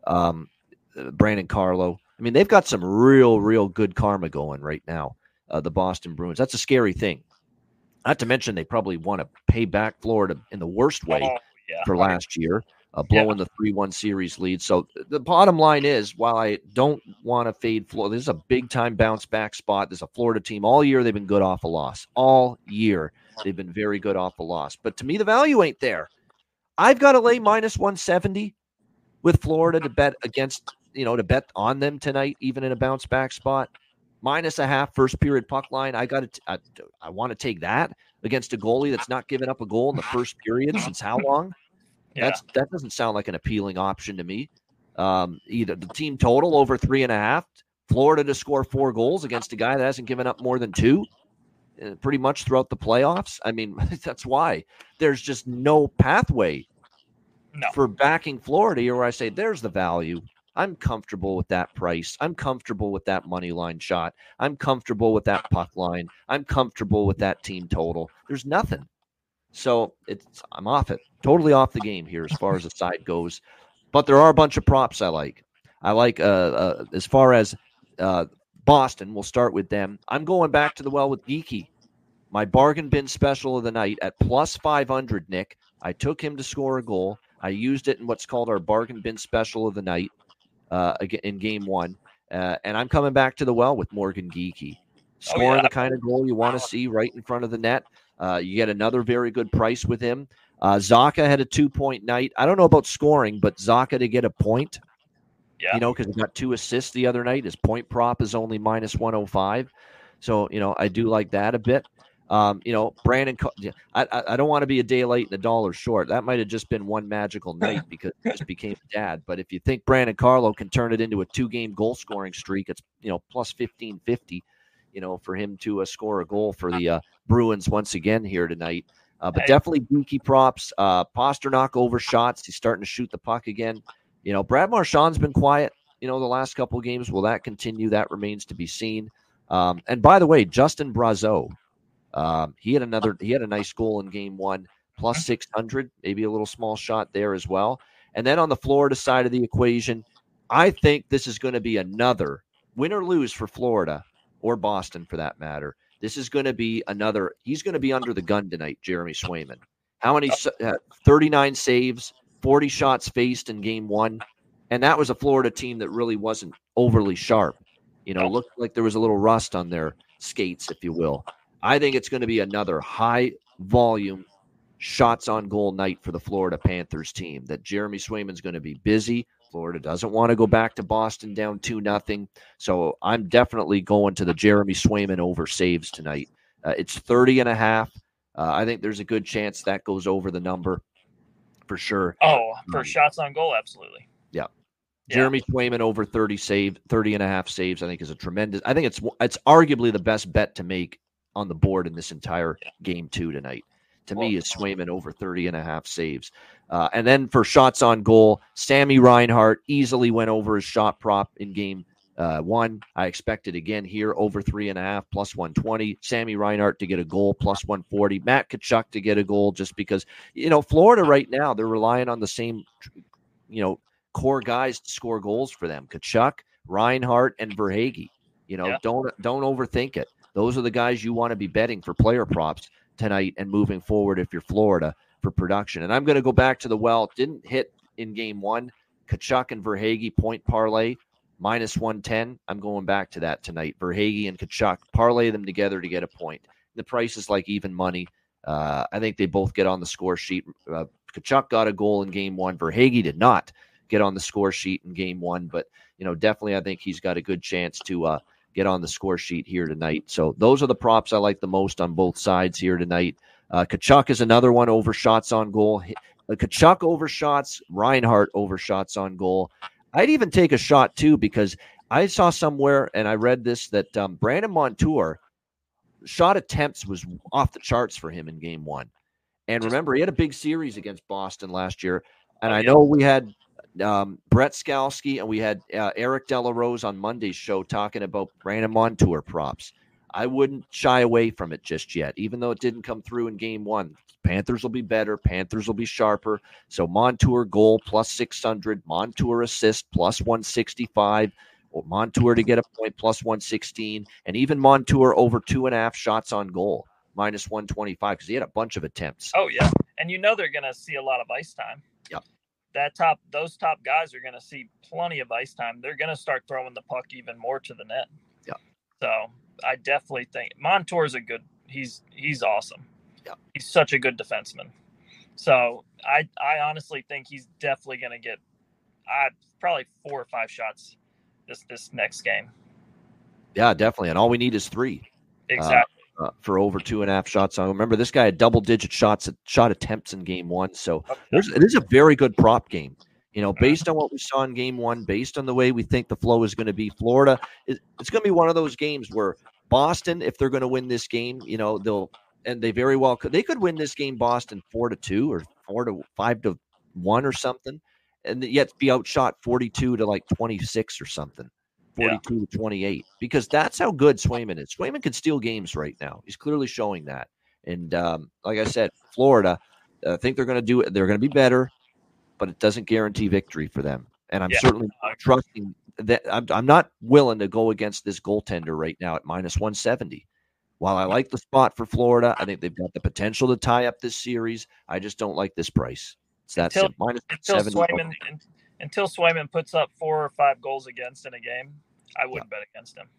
S4: Brandon Carlo. I mean, they've got some real good karma going right now, the Boston Bruins. That's a scary thing. Not to mention they probably want to pay back Florida in the worst way for last year, blowing the 3-1 series lead. So the bottom line is, while I don't want to fade Florida, this is a big-time bounce-back spot. There's a Florida team. All year they've been good off a loss. All year they've been very good off a loss. But to me, the value ain't there. I've got to lay minus 170 with Florida to bet against, to bet on them tonight, even in a bounce-back spot. -0.5 first-period puck line. I want to take that against a goalie that's not giving up a goal in the first period since how long? Yeah. That doesn't sound like an appealing option to me. Either the team total over 3.5, Florida to score 4 goals against a guy that hasn't given up more than 2 pretty much throughout the playoffs. I mean, that's why there's just no pathway for backing Florida here where I say there's the value. I'm comfortable with that price. I'm comfortable with that money line shot. I'm comfortable with that puck line. I'm comfortable with that team total. There's nothing. So I'm off it. Totally off the game here as far as the side goes. But there are a bunch of props I like. I like as far as Boston, we'll start with them. I'm going back to the well with Geeky. My bargain bin special of the night at plus 500, Nick. I took him to score a goal. I used it in what's called our bargain bin special of the night in game one. And I'm coming back to the well with Morgan Geeky. Scoring the kind of goal you want to see right in front of the net. You get another very good price with him. Zacha had a 2-point night. I don't know about scoring, but Zacha to get a point, because he got 2 assists the other night. His point prop is only -105. So, I do like that a bit. Brandon, I don't want to be a day late and a dollar short. That might have just been one magical night because he just became dad. But if you think Brandon Carlo can turn it into a 2-game goal scoring streak, it's, plus 1550, for him to score a goal for the Bruins once again here tonight. But definitely Geeky props. Pasternak over shots. He's starting to shoot the puck again. Brad Marchand's been quiet, the last couple of games. Will that continue? That remains to be seen. And by the way, Justin Brazeau, he had a nice goal in game one, plus 600, maybe a little small shot there as well. And then on the Florida side of the equation, I think this is going to be another win or lose for Florida or Boston for that matter. This is going to be he's going to be under the gun tonight, Jeremy Swayman. How many? 39 saves, 40 shots faced in game one. And that was a Florida team that really wasn't overly sharp. Looked like there was a little rust on their skates, if you will. I think it's going to be another high volume shots on goal night for the Florida Panthers team, that Jeremy Swayman's going to be busy. Florida doesn't want to go back to Boston down 2-0. So I'm definitely going to the Jeremy Swayman over saves tonight. It's 30.5. I think there's a good chance that goes over the number for sure.
S5: Oh, for shots on goal. Absolutely.
S4: Yeah. Jeremy Swayman over 30.5 saves, I think is a tremendous, I think it's arguably the best bet to make on the board in this entire game 2 tonight. To me, is Swayman over 30.5 saves. And then for shots on goal, Sammy Reinhart easily went over his shot prop in game 1. I expect it again here, over 3.5, plus 120. Sammy Reinhart to get a goal, plus 140. Matt Tkachuk to get a goal, just because, Florida right now, they're relying on the same, core guys to score goals for them. Tkachuk, Reinhart, and Verhaeghe. Don't overthink it. Those are the guys you want to be betting for player props tonight and moving forward if you're Florida for production. And I'm going to go back to the well. Didn't hit in game 1. Tkachuk and Verhaeghe point parlay, minus 110. I'm going back to that tonight. Verhaeghe and Tkachuk, parlay them together to get a point. The price is like even money. I think they both get on the score sheet. Tkachuk got a goal in game 1. Verhaeghe did not get on the score sheet in game 1, but definitely I think he's got a good chance to get on the score sheet here tonight. So those are the props I like the most on both sides here tonight. Tkachuk is another one over shots on goal. Tkachuk over shots, Reinhart over shots on goal. I'd even take a shot too, because I saw somewhere and I read this that Brandon Montour shot attempts was off the charts for him in game 1. And remember, he had a big series against Boston last year. And I know we had Brett Skalski and we had Eric Delarose on Monday's show talking about Brandon Montour props. I wouldn't shy away from it just yet, even though it didn't come through in game 1. Panthers will be better. Panthers will be sharper. So Montour goal plus 600, Montour assist plus 165, or Montour to get a point plus 116, and even Montour over 2.5 shots on goal minus 125 because he had a bunch of attempts.
S5: Oh yeah, and they're going to see a lot of ice time.
S4: Yep.
S5: Those top guys are going to see plenty of ice time. They're going to start throwing the puck even more to the net.
S4: Yeah.
S5: So I definitely think Montour's he's awesome.
S4: Yeah.
S5: He's such a good defenseman. So I honestly think he's definitely going to get probably 4 or 5 shots this next game.
S4: Yeah, definitely. And all we need is 3.
S5: Exactly.
S4: For over 2.5 shots on. Remember, this guy had double-digit shot attempts in game 1. So it is a very good prop game. Based on what we saw in game 1, based on the way we think the flow is going to be, Florida, it's going to be one of those games where Boston, if they're going to win this game, they very well could. They could win this game, Boston 4-2 or 5-1 or something, and yet be outshot 42 to like 26 or something. 42 to 28, because that's how good Swayman is. Swayman can steal games right now. He's clearly showing that. And like I said, Florida, I think they're going to be better, but it doesn't guarantee victory for them. And I'm certainly trusting that. I'm not willing to go against this goaltender right now at minus 170. While I like the spot for Florida, I think they've got the potential to tie up this series. I just don't like this price. It's that simple. Minus 170.
S5: Until Swayman puts up 4 or 5 goals against in a game, I wouldn't bet against him.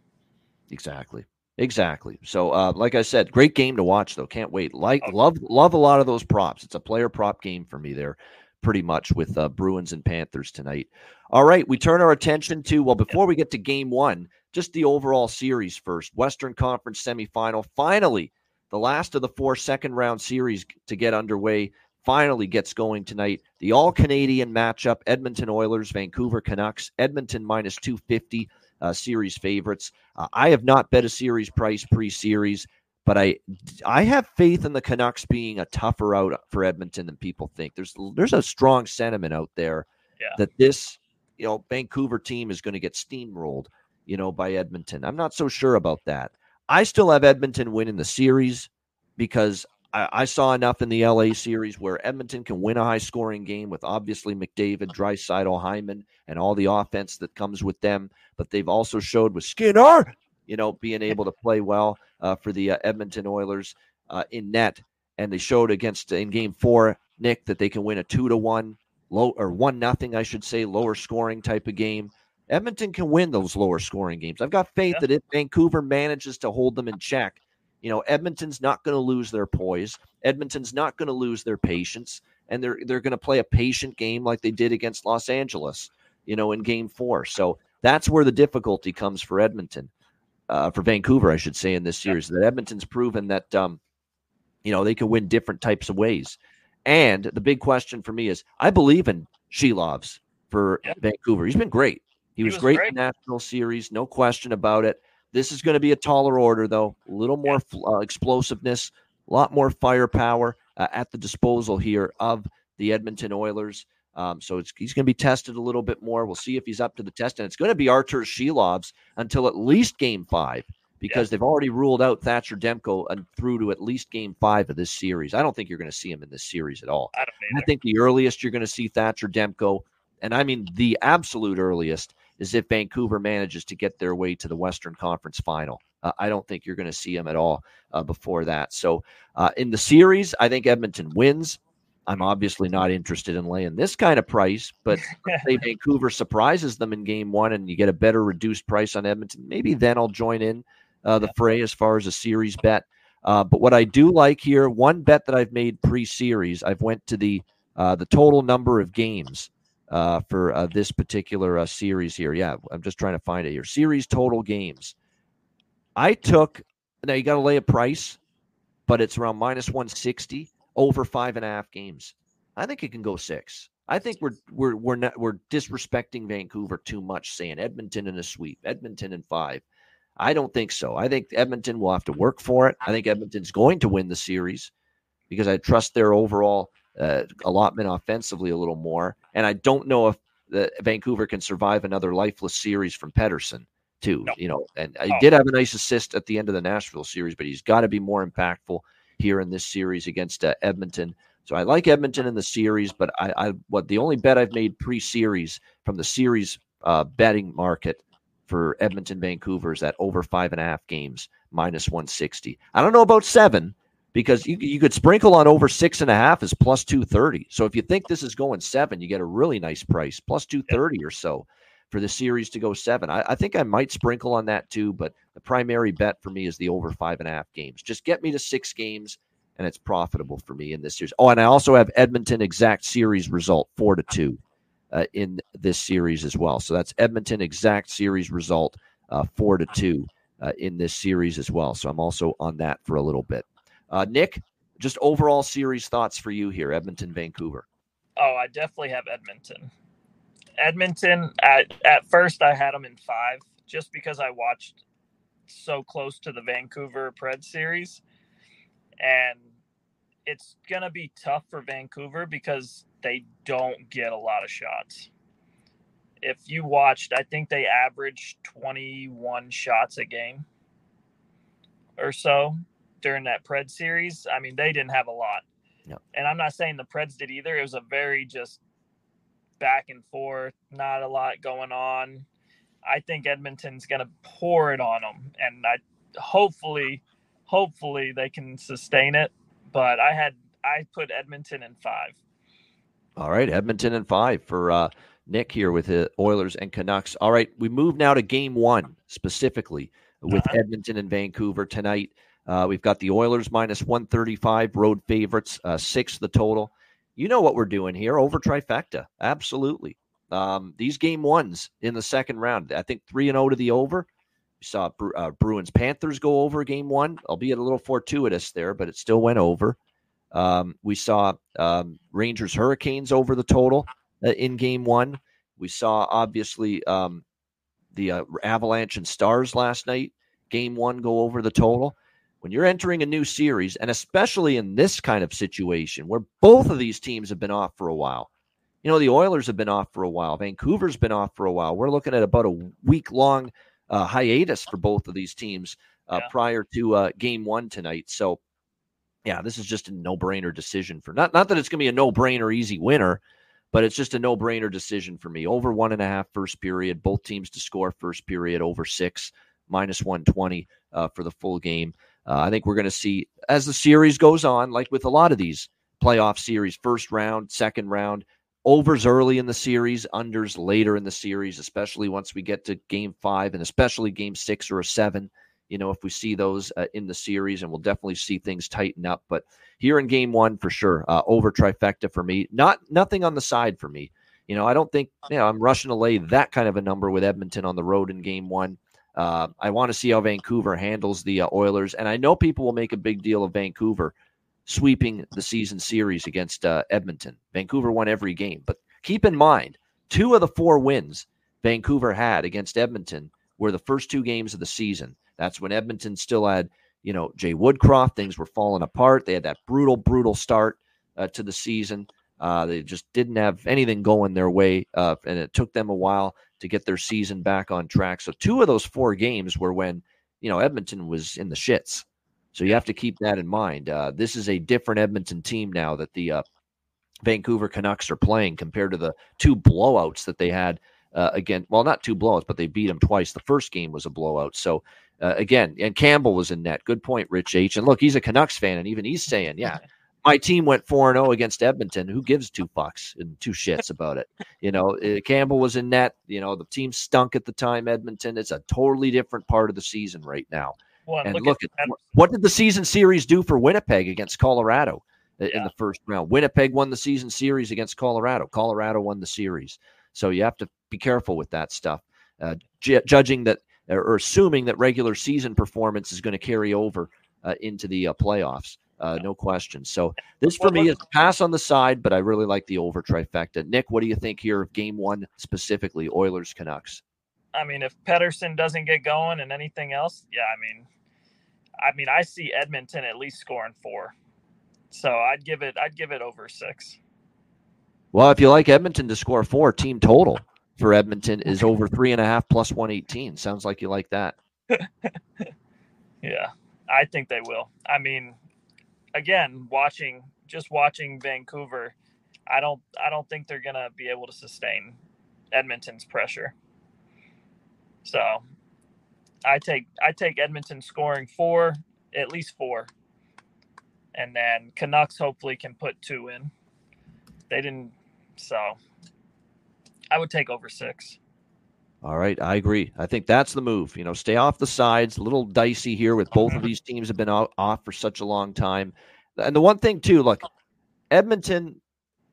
S4: Exactly. So, like I said, great game to watch, though. Can't wait. Love a lot of those props. It's a player prop game for me there, pretty much, with Bruins and Panthers tonight. All right, we turn our attention to, before we get to game 1, just the overall series first. Western Conference semifinal. Finally, the last of the 4 second-round series to get underway finally gets going tonight. The all-Canadian matchup, Edmonton Oilers, Vancouver Canucks. Edmonton minus 250. Series favorites. I have not bet a series price pre-series, but I have faith in the Canucks being a tougher out for Edmonton than people think. There's a strong sentiment out there that this Vancouver team is going to get steamrolled by Edmonton. I'm not so sure about that. I still have Edmonton winning the series because I saw enough in the LA series where Edmonton can win a high-scoring game with obviously McDavid, Draisaitl, Hyman, and all the offense that comes with them. But they've also showed with Skinner, being able to play well for the Edmonton Oilers in net. And they showed in Game 4, Nick, that they can win a 2-1, 1-0, I should say, lower scoring type of game. Edmonton can win those lower scoring games. I've got faith that if Vancouver manages to hold them in check, Edmonton's not going to lose their poise. Edmonton's not going to lose their patience, and they're going to play a patient game like they did against Los Angeles, in Game 4. So that's where the difficulty comes for Edmonton, for Vancouver, I should say, in this series. That Edmonton's proven that, they can win different types of ways. And the big question for me is, I believe in Shelovs for Vancouver. He's been great. He was great in the National Series, no question about it. This is going to be a taller order, though. A little more explosiveness, a lot more firepower at the disposal here of the Edmonton Oilers. So he's going to be tested a little bit more. We'll see if he's up to the test. And it's going to be Artur Shilov's until at least Game 5, because they've already ruled out Thatcher Demko and through to at least Game 5 of this series. I don't think you're going to see him in this series at all. I think the earliest you're going to see Thatcher Demko, and I mean the absolute earliest, is if Vancouver manages to get their way to the Western Conference Final. I don't think you're going to see him at all before that. So in the series, I think Edmonton wins. I'm obviously not interested in laying this kind of price, but say Vancouver surprises them in Game 1 and you get a better reduced price on Edmonton, maybe then I'll join in the fray as far as a series bet. But what I do like here, one bet that I've made pre-series, I've went to the total number of games for this particular series here. Yeah, I'm just trying to find it here. Series total games. I took, now you got to lay a price, but it's around minus 160 over 5.5 games. I think it can go 6. I think we're disrespecting Vancouver too much, saying Edmonton in a sweep, Edmonton in 5. I don't think so. I think Edmonton will have to work for it. I think Edmonton's going to win the series because I trust their overall allotment offensively a little more. And I don't know if Vancouver can survive another lifeless series from Pettersson too. No. And he did have a nice assist at the end of the Nashville series, but he's got to be more impactful here in this series against Edmonton. So I like Edmonton in the series, but the only bet I've made pre-series from the series betting market for Edmonton Vancouver is that over 5.5 games, minus 160. I don't know about 7, because you could sprinkle on over 6.5 is plus 230. So if you think this is going 7, you get a really nice price, plus 230 or so for the series to go 7. I think I might sprinkle on that too, but the primary bet for me is the over 5.5 games. Just get me to 6 games, and it's profitable for me in this series. Oh, and I also have Edmonton exact series result 4-2 in this series as well. So that's Edmonton exact series result 4-2 in this series as well. So I'm also on that for a little bit. Nick, just overall series thoughts for you here, Edmonton, Vancouver.
S5: Oh, I definitely have Edmonton. Edmonton, at first I had them in 5 just because I watched so close to the Vancouver Preds series. And it's going to be tough for Vancouver because they don't get a lot of shots. If you watched, I think they averaged 21 shots a game or so during that Preds series. I mean, they didn't have a lot.
S4: Yep.
S5: And I'm not saying the Preds did either. It was a very just back and forth, not a lot going on. I think Edmonton's going to pour it on them, and hopefully they can sustain it. But I put Edmonton in 5.
S4: All right, Edmonton in 5 for Nick here with the Oilers and Canucks. All right, we move now to Game 1 specifically with Edmonton and Vancouver tonight. We've got the Oilers minus 135, road favorites, 6 the total. You know what we're doing here, over trifecta. Absolutely. These Game 1s in the second round, I think 3-0 to the over. We saw Bruins Panthers go over Game 1, albeit a little fortuitous there, but it still went over. We saw Rangers Hurricanes over the total in Game 1. We saw, obviously, the Avalanche and Stars last night, Game 1 go over the total. When you're entering a new series, and especially in this kind of situation where both of these teams have been off for a while, the Oilers have been off for a while. Vancouver's been off for a while. We're looking at about a week-long hiatus for both of these teams prior to Game 1 tonight. So, yeah, this is just a no-brainer decision for not that it's going to be a no-brainer easy winner, but it's just a no-brainer decision for me. Over 1.5 first period, both teams to score first period, over 6, minus 120 for the full game. I think we're going to see, as the series goes on, like with a lot of these playoff series, first round, second round, overs early in the series, unders later in the series, especially once we get to Game 5 and especially Game 6 or a 7, if we see those in the series, and we'll definitely see things tighten up. But here in Game 1, for sure, over trifecta for me. Nothing on the side for me. I don't think I'm rushing to lay that kind of a number with Edmonton on the road in Game 1. I want to see how Vancouver handles the Oilers, and I know people will make a big deal of Vancouver sweeping the season series against Edmonton. Vancouver won every game, but keep in mind, 2 of the 4 wins Vancouver had against Edmonton were the first 2 games of the season. That's when Edmonton still had, Jay Woodcroft. Things were falling apart. They had that brutal start to the season. They just didn't have anything going their way, and it took them a while to get their season back on track. So 2 of those 4 games were when, Edmonton was in the shits. So you have to keep that in mind. This is a different Edmonton team now that the Vancouver Canucks are playing compared to the 2 blowouts that they had again. Well, not 2 blowouts, but they beat them twice. The first game was a blowout. So again, and Campbell was in net. Good point, Rich H. And look, he's a Canucks fan, and even he's saying, yeah, my team went 4-0 against Edmonton. Who gives 2 fucks and 2 shits about it? Campbell was in net. The team stunk at the time, Edmonton. It's a totally different part of the season right now.
S5: Well,
S4: and look at what did the season series do for Winnipeg against Colorado in the first round? Winnipeg won the season series against Colorado. Colorado won the series. So you have to be careful with that stuff. Judging that or assuming that regular season performance is going to carry over into the playoffs. No question. So this for me is a pass on the side, but I really like the over trifecta. Nick, what do you think here of game 1 specifically, Oilers Canucks?
S5: I mean, if Pettersson doesn't get going and anything else, I see Edmonton at least scoring 4. So I'd give it over 6.
S4: Well, if you like Edmonton to score 4, team total for Edmonton is over 3.5 plus 118. Sounds like you like that.
S5: Yeah, I think they will. I mean, again, watching Vancouver, I don't think they're gonna be able to sustain Edmonton's pressure. So I take Edmonton scoring 4, at least 4, and then Canucks hopefully can put 2 in. They didn't, so I would take over 6.
S4: All right, I agree. I think that's the move. Stay off the sides. A little dicey here with both of these teams have been off for such a long time. And the one thing too, look, Edmonton,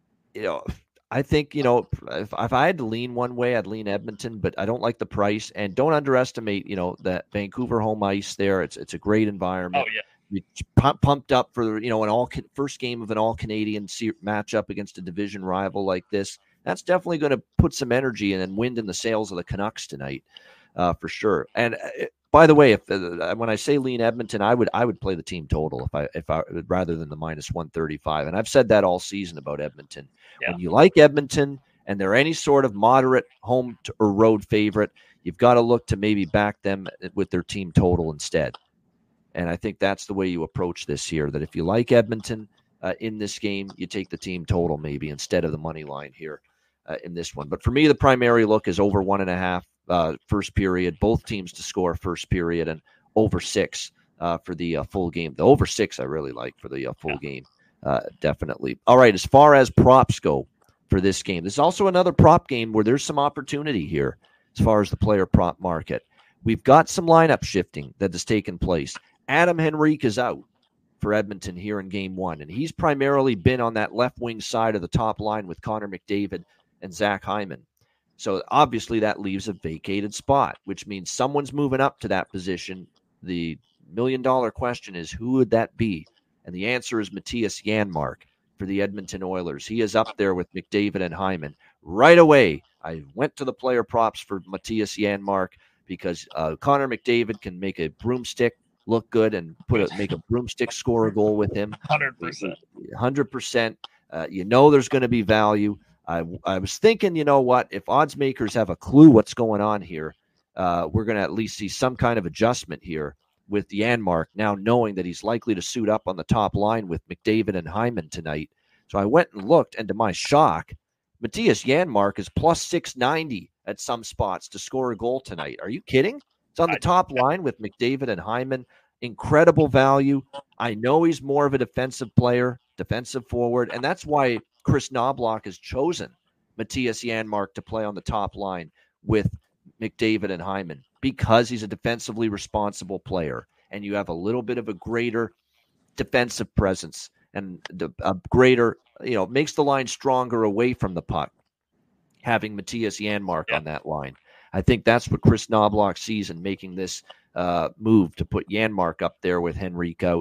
S4: I think, if I had to lean one way, I'd lean Edmonton, but I don't like the price. And don't underestimate, that Vancouver home ice there. It's a great environment.
S5: Oh, yeah.
S4: We pumped up for, first game of an all-Canadian matchup against a division rival like this. That's definitely going to put some energy and wind in the sails of the Canucks tonight, for sure. And by the way, if when I say lean Edmonton, I would play the team total if I rather than the minus 135. And I've said that all season about Edmonton. Yeah. When you like Edmonton and they're any sort of moderate home or road favorite, you've got to look to maybe back them with their team total instead. And I think that's the way you approach this here. That if you like Edmonton in this game, you take the team total maybe instead of the money line here in this one. But for me, the primary look is over 1.5 first period. Both teams to score first period, and over 6 for the full game. The over 6 I really like for the full game, definitely. All right, as far as props go for this game, there's also another prop game where there's some opportunity here as far as the player prop market. We've got some lineup shifting that has taken place. Adam Henrique is out for Edmonton here in game 1, and he's primarily been on that left wing side of the top line with Connor McDavid and Zach Hyman. So obviously that leaves a vacated spot, which means someone's moving up to that position. The $1 million question is, who would that be? And the answer is Matthias Janmark for the Edmonton Oilers. He is up there with McDavid and Hyman. Right away, I went to the player props for Matthias Janmark because Connor McDavid can make a broomstick look good and make a broomstick score a goal with him.
S5: 100%.
S4: 100%. There's going to be value. I was thinking, if odds makers have a clue what's going on here, we're going to at least see some kind of adjustment here with Janmark now knowing that he's likely to suit up on the top line with McDavid and Hyman tonight. So I went and looked, and to my shock, Matthias Janmark is plus 690 at some spots to score a goal tonight. Are you kidding? It's on the top line with McDavid and Hyman. Incredible value. I know he's more of a defensive player, defensive forward, and that's why Chris Knobloch has chosen Matthias Janmark to play on the top line with McDavid and Hyman because he's a defensively responsible player, and you have a little bit of a greater defensive presence and a greater, makes the line stronger away from the puck, having Matthias Janmark on that line. I think that's what Chris Knobloch sees in making this move to put Janmark up there with Henrique out.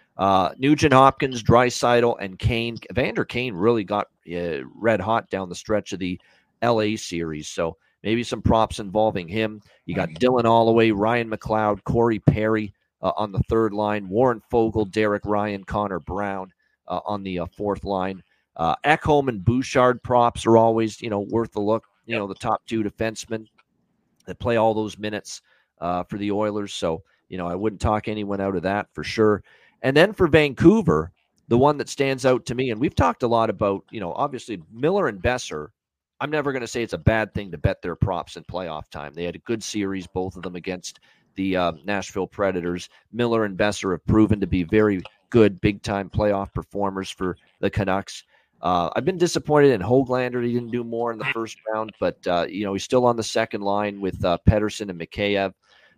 S4: Nugent Hopkins, Draisaitl, and Kane. Evander Kane really got red hot down the stretch of the LA series, so maybe some props involving him. You got Dylan Holloway, Ryan McLeod, Corey Perry on the third line, Warren Fogle, Derek Ryan, Connor Brown on the fourth line. Ekholm and Bouchard props are always, worth a look. The top two defensemen that play all those minutes for the Oilers. So, I wouldn't talk anyone out of that for sure. And then for Vancouver, the one that stands out to me, and we've talked a lot about, obviously Miller and Boeser. I'm never going to say it's a bad thing to bet their props in playoff time. They had a good series, both of them against the Nashville Predators. Miller and Boeser have proven to be very good, big-time playoff performers for the Canucks. I've been disappointed in Höglander. He didn't do more in the first round, but, he's still on the second line with Pettersson and Mikheyev.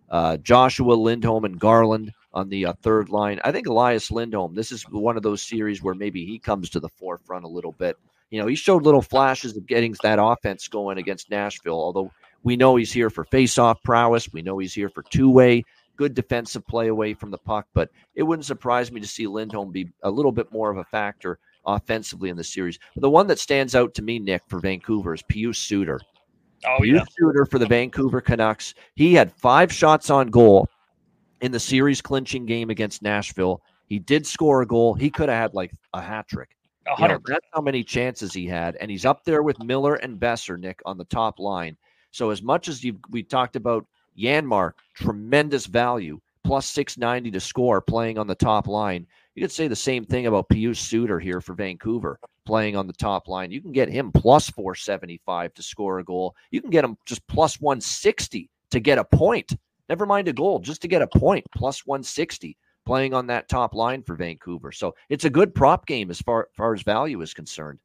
S4: Joshua, Lindholm, and Garland on the third line. I think Elias Lindholm, this is one of those series where maybe he comes to the forefront a little bit. He showed little flashes of getting that offense going against Nashville, although we know he's here for face-off prowess. We know he's here for two-way, good defensive play away from the puck, but it wouldn't surprise me to see Lindholm be a little bit more of a factor offensively in the series. But the one that stands out to me, Nick, for Vancouver is Pius Suter. Pius Suter for the Vancouver Canucks. He had 5 shots on goal in the series clinching game against Nashville. He did score a goal. He could have had like a hat trick. That's how many chances he had. And he's up there with Miller and Boeser, Nick, on the top line. So as much as we talked about Janmark, tremendous value, plus 690 to score playing on the top line. You could say the same thing about Pius Suter here for Vancouver, playing on the top line. You can get him plus 475 to score a goal. You can get him just plus 160 to get a point. Never mind a goal, just to get a point, plus 160 playing on that top line for Vancouver. So it's a good prop game as far as value is concerned.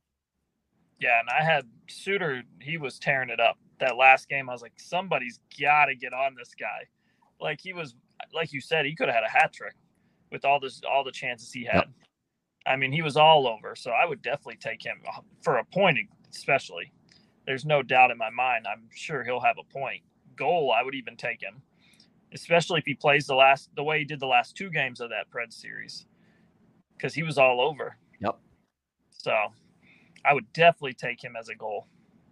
S5: Yeah, and I had Suter, he was tearing it up. That last game, I was like, somebody's got to get on this guy. Like he was, like you said, he could have had a hat trick with all the chances he had. Yep. I mean, he was all over. So I would definitely take him for a point, especially. There's no doubt in my mind. I'm sure he'll have a point. Goal, I would even take him, especially if he plays the way he did the last 2 games of that Preds series, because he was all over.
S4: Yep.
S5: So I would definitely take him as a goal.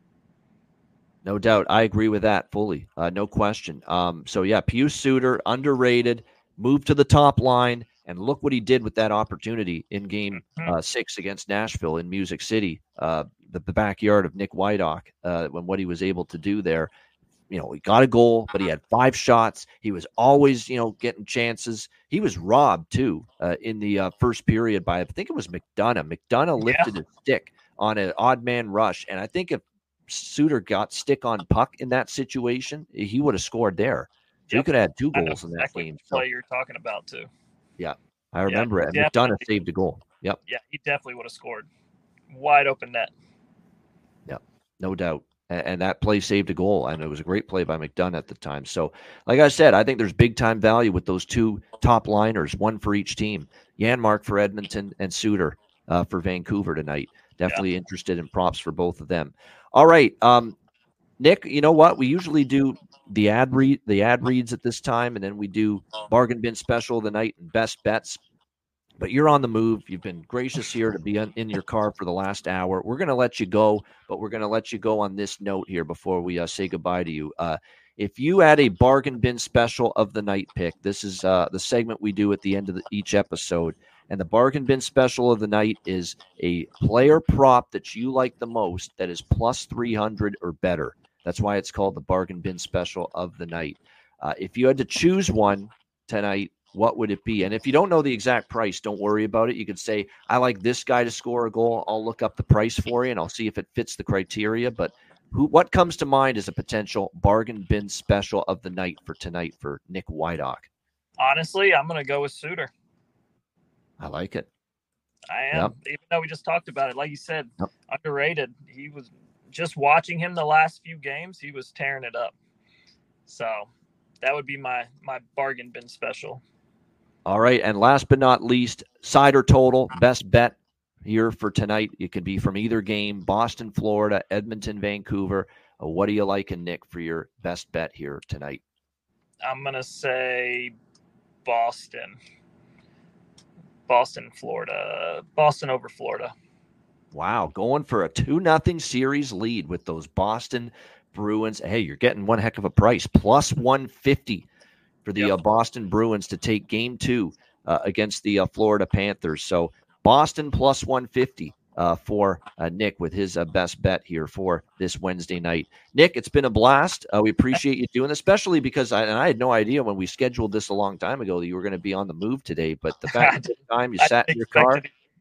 S4: No doubt. I agree with that fully. No question. So, yeah, Pius Suter, underrated, moved to the top line, and look what he did with that opportunity in Game 6 against Nashville in Music City, the backyard of Nick Wydock, when what he was able to do there. He got a goal, but he had 5 shots. He was always, getting chances. He was robbed, too, in the first period by, I think it was McDonough. McDonough lifted his stick on an odd man rush, and I think if Suter got stick on puck in that situation, he would have scored there. So he could have had 2 goals in that game.
S5: The play you're talking about, too.
S4: Yeah, I remember it. McDonough saved a goal. Yep.
S5: Yeah, he definitely would have scored. Wide open net.
S4: Yep, no doubt. And that play saved a goal, and it was a great play by McDonough at the time. So, like I said, I think there's big-time value with those 2 top liners, one for each team. Janmark for Edmonton and Suter for Vancouver tonight. Definitely interested in props for both of them. All right, Nick, you know what? We usually do the ad reads at this time, and then we do bargain bin special of the night and best bets. But you're on the move. You've been gracious here to be in your car for the last hour. We're going to let you go, but we're going to let you go on this note here before we say goodbye to you. If you had a bargain bin special of the night pick, this is the segment we do at the end of each episode. And the bargain bin special of the night is a player prop that you like the most that is plus 300 or better. That's why it's called the bargain bin special of the night. If you had to choose one tonight, what would it be? And if you don't know the exact price, don't worry about it. You could say, I like this guy to score a goal. I'll look up the price for you, and I'll see if it fits the criteria. But what comes to mind as a potential bargain bin special of the night for tonight for Nick Wydock?
S5: Honestly, I'm going to go with Suter.
S4: I like it.
S5: I am, even though we just talked about it. Like you said, underrated. He was just watching him the last few games. He was tearing it up. So that would be my bargain bin special.
S4: All right. And last but not least, Cider Total, best bet here for tonight. It could be from either game, Boston, Florida, Edmonton, Vancouver. What do you like, Nick, for your best bet here tonight?
S5: I'm going to say Boston. Boston, Florida. Boston over Florida.
S4: Wow, going for a 2-0 series lead with those Boston Bruins. Hey, you're getting one heck of a price. Plus 150 for the Boston Bruins to take Game 2 against the Florida Panthers. So Boston plus 150 for Nick with his best bet here for this Wednesday night. Nick, it's been a blast. We appreciate you doing this, especially because I had no idea when we scheduled this a long time ago that you were going to be on the move today. But the fact that time you sat in your car.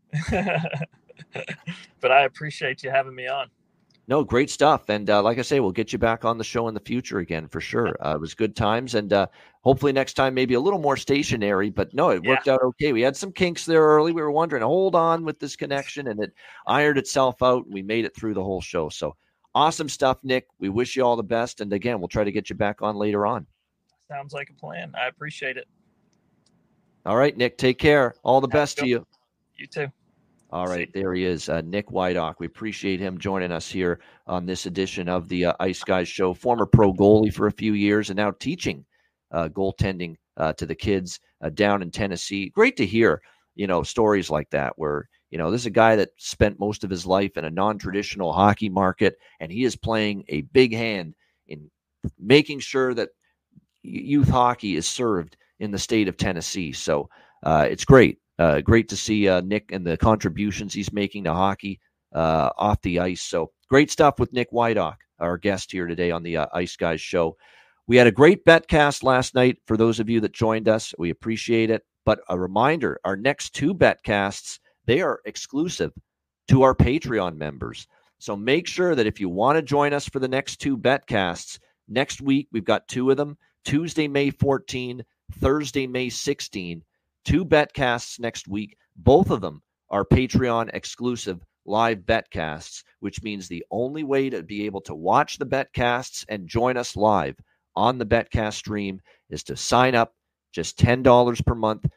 S5: But I appreciate you having me on.
S4: No, great stuff. And like I say, we'll get you back on the show in the future again for sure. It was good times. And hopefully next time, maybe a little more stationary. But no, it worked out okay. We had some kinks there early. We were wondering, hold on with this connection. And it ironed itself out. And we made it through the whole show. So awesome stuff, Nick. We wish you all the best. And again, we'll try to get you back on later on.
S5: Sounds like a plan. I appreciate it.
S4: All right, Nick, take care. All the best to you.
S5: You too.
S4: All right, there he is, Nick Wydock. We appreciate him joining us here on this edition of the Ice Guys Show. Former pro goalie for a few years and now teaching goaltending to the kids down in Tennessee. Great to hear, stories like that where, this is a guy that spent most of his life in a non-traditional hockey market, and he is playing a big hand in making sure that youth hockey is served in the state of Tennessee. So it's great. Great to see Nick and the contributions he's making to hockey off the ice. So great stuff with Nick Wydock, our guest here today on the Ice Guys Show. We had a great betcast last night for those of you that joined us. We appreciate it. But a reminder, our next two betcasts, they are exclusive to our Patreon members. So make sure that if you want to join us for the next two betcasts, next week we've got two of them, Tuesday, May 14, Thursday, May 16. Two betcasts next week. Both of them are Patreon exclusive live betcasts, which means the only way to be able to watch the betcasts and join us live on the betcast stream is to sign up just $10 per month,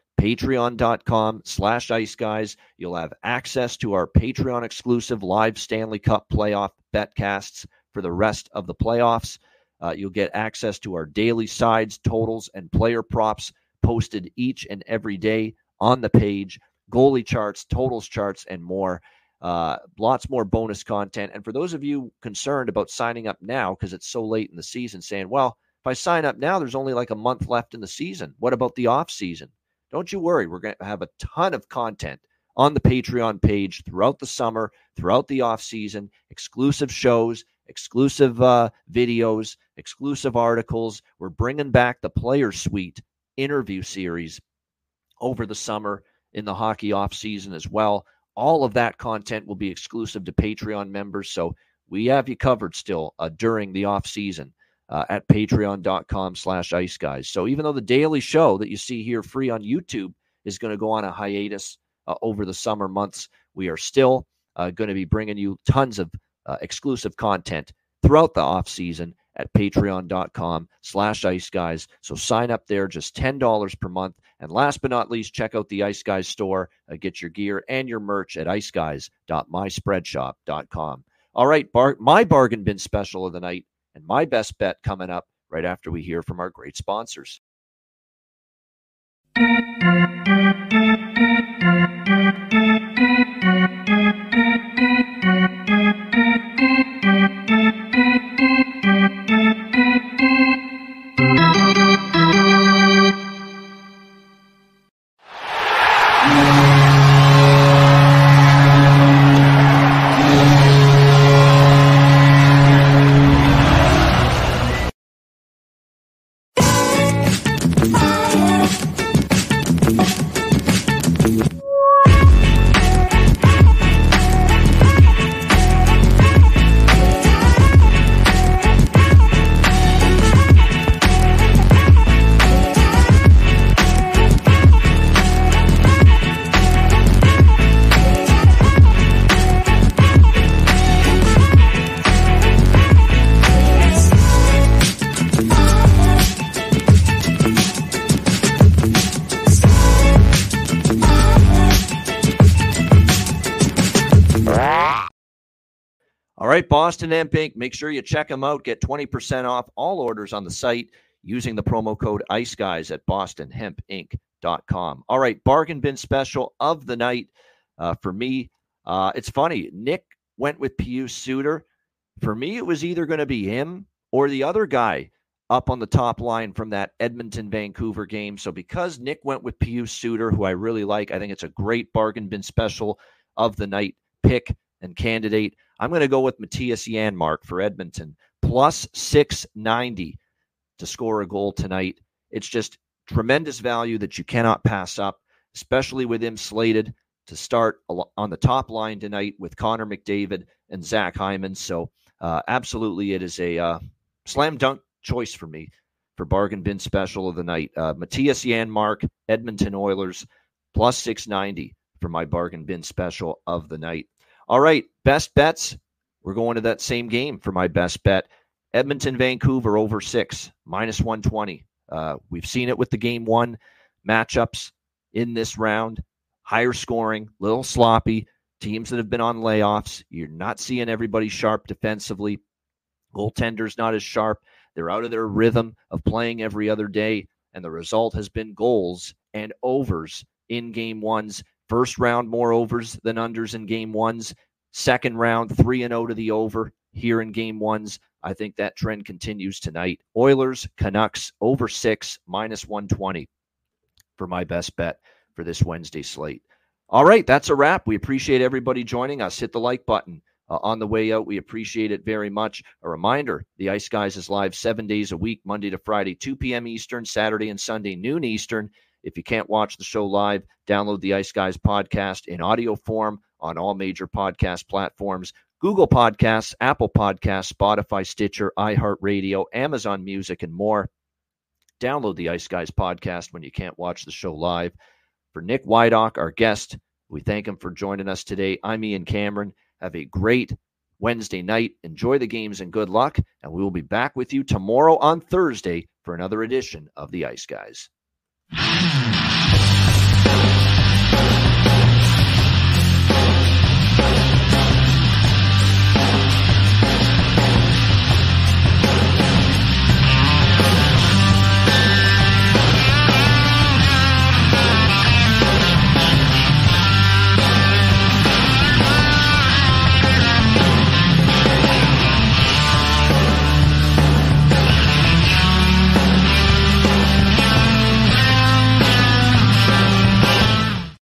S4: patreon.com/iceguys. You'll have access to our Patreon exclusive live Stanley Cup playoff betcasts for the rest of the playoffs. You'll get access to our daily sides, totals, and player props posted each and every day on the page, goalie charts, totals charts, and more. Lots more bonus content. And for those of you concerned about signing up now because it's so late in the season, saying, well, if I sign up now, there's only like a month left in the season. What about the off season? Don't you worry. We're going to have a ton of content on the Patreon page throughout the summer, throughout the off season, exclusive shows, exclusive videos, exclusive articles. We're bringing back the Player Suite interview series over the summer in the hockey off season as well. All of that content will be exclusive to Patreon members. So we have you covered still during the off season at patreon.com/iceguys. So even though the daily show that you see here free on YouTube is going to go on a hiatus over the summer months, we are still going to be bringing you tons of exclusive content throughout the off season at patreon.com/iceguys. So sign up there, just $10 per month. And last but not least, check out the Ice Guys store. Get your gear and your merch at iceguys.myspreadshop.com. All right, my bargain bin special of the night and my best bet coming up right after we hear from our great sponsors. All right, Boston Hemp Inc. Make sure you check them out. Get 20% off all orders on the site using the promo code IceGuys at bostonhempinc.com. All right, bargain bin special of the night for me. It's funny. Nick went with Pius Suter. For me, it was either going to be him or the other guy up on the top line from that Edmonton-Vancouver game. So because Nick went with Pius Suter, who I really like, I think it's a great bargain bin special of the night. pick and candidate. I'm going to go with Matthias Janmark for Edmonton, plus 690 to score a goal tonight. It's just tremendous value that you cannot pass up, especially with him slated to start on the top line tonight with Connor McDavid and Zach Hyman. So absolutely, it is a slam dunk choice for me for bargain bin special of the night. Matthias Janmark, Edmonton Oilers, plus 690 for my bargain bin special of the night. All right, best bets. We're going to that same game for my best bet. Edmonton, Vancouver, over 6, minus 120. We've seen it with the game one matchups in this round. Higher scoring, little sloppy. Teams that have been on layoffs. You're not seeing everybody sharp defensively. Goaltenders not as sharp. They're out of their rhythm of playing every other day. And the result has been goals and overs in game ones. First round, more overs than unders in game ones. Second round, 3-0 to the over here in game ones. I think that trend continues tonight. Oilers, Canucks, over 6, minus 120 for my best bet for this Wednesday slate. All right, that's a wrap. We appreciate everybody joining us. Hit the like button on the way out. We appreciate it very much. A reminder, the Ice Guys is live 7 days a week, Monday to Friday, 2 p.m. Eastern, Saturday and Sunday, noon Eastern. If you can't watch the show live, download the Ice Guys podcast in audio form on all major podcast platforms: Google Podcasts, Apple Podcasts, Spotify, Stitcher, iHeartRadio, Amazon Music, and more. Download the Ice Guys podcast when you can't watch the show live. For Nick Wydock, our guest, we thank him for joining us today. I'm Ian Cameron. Have a great Wednesday night. Enjoy the games and good luck. And we will be back with you tomorrow on Thursday for another edition of the Ice Guys.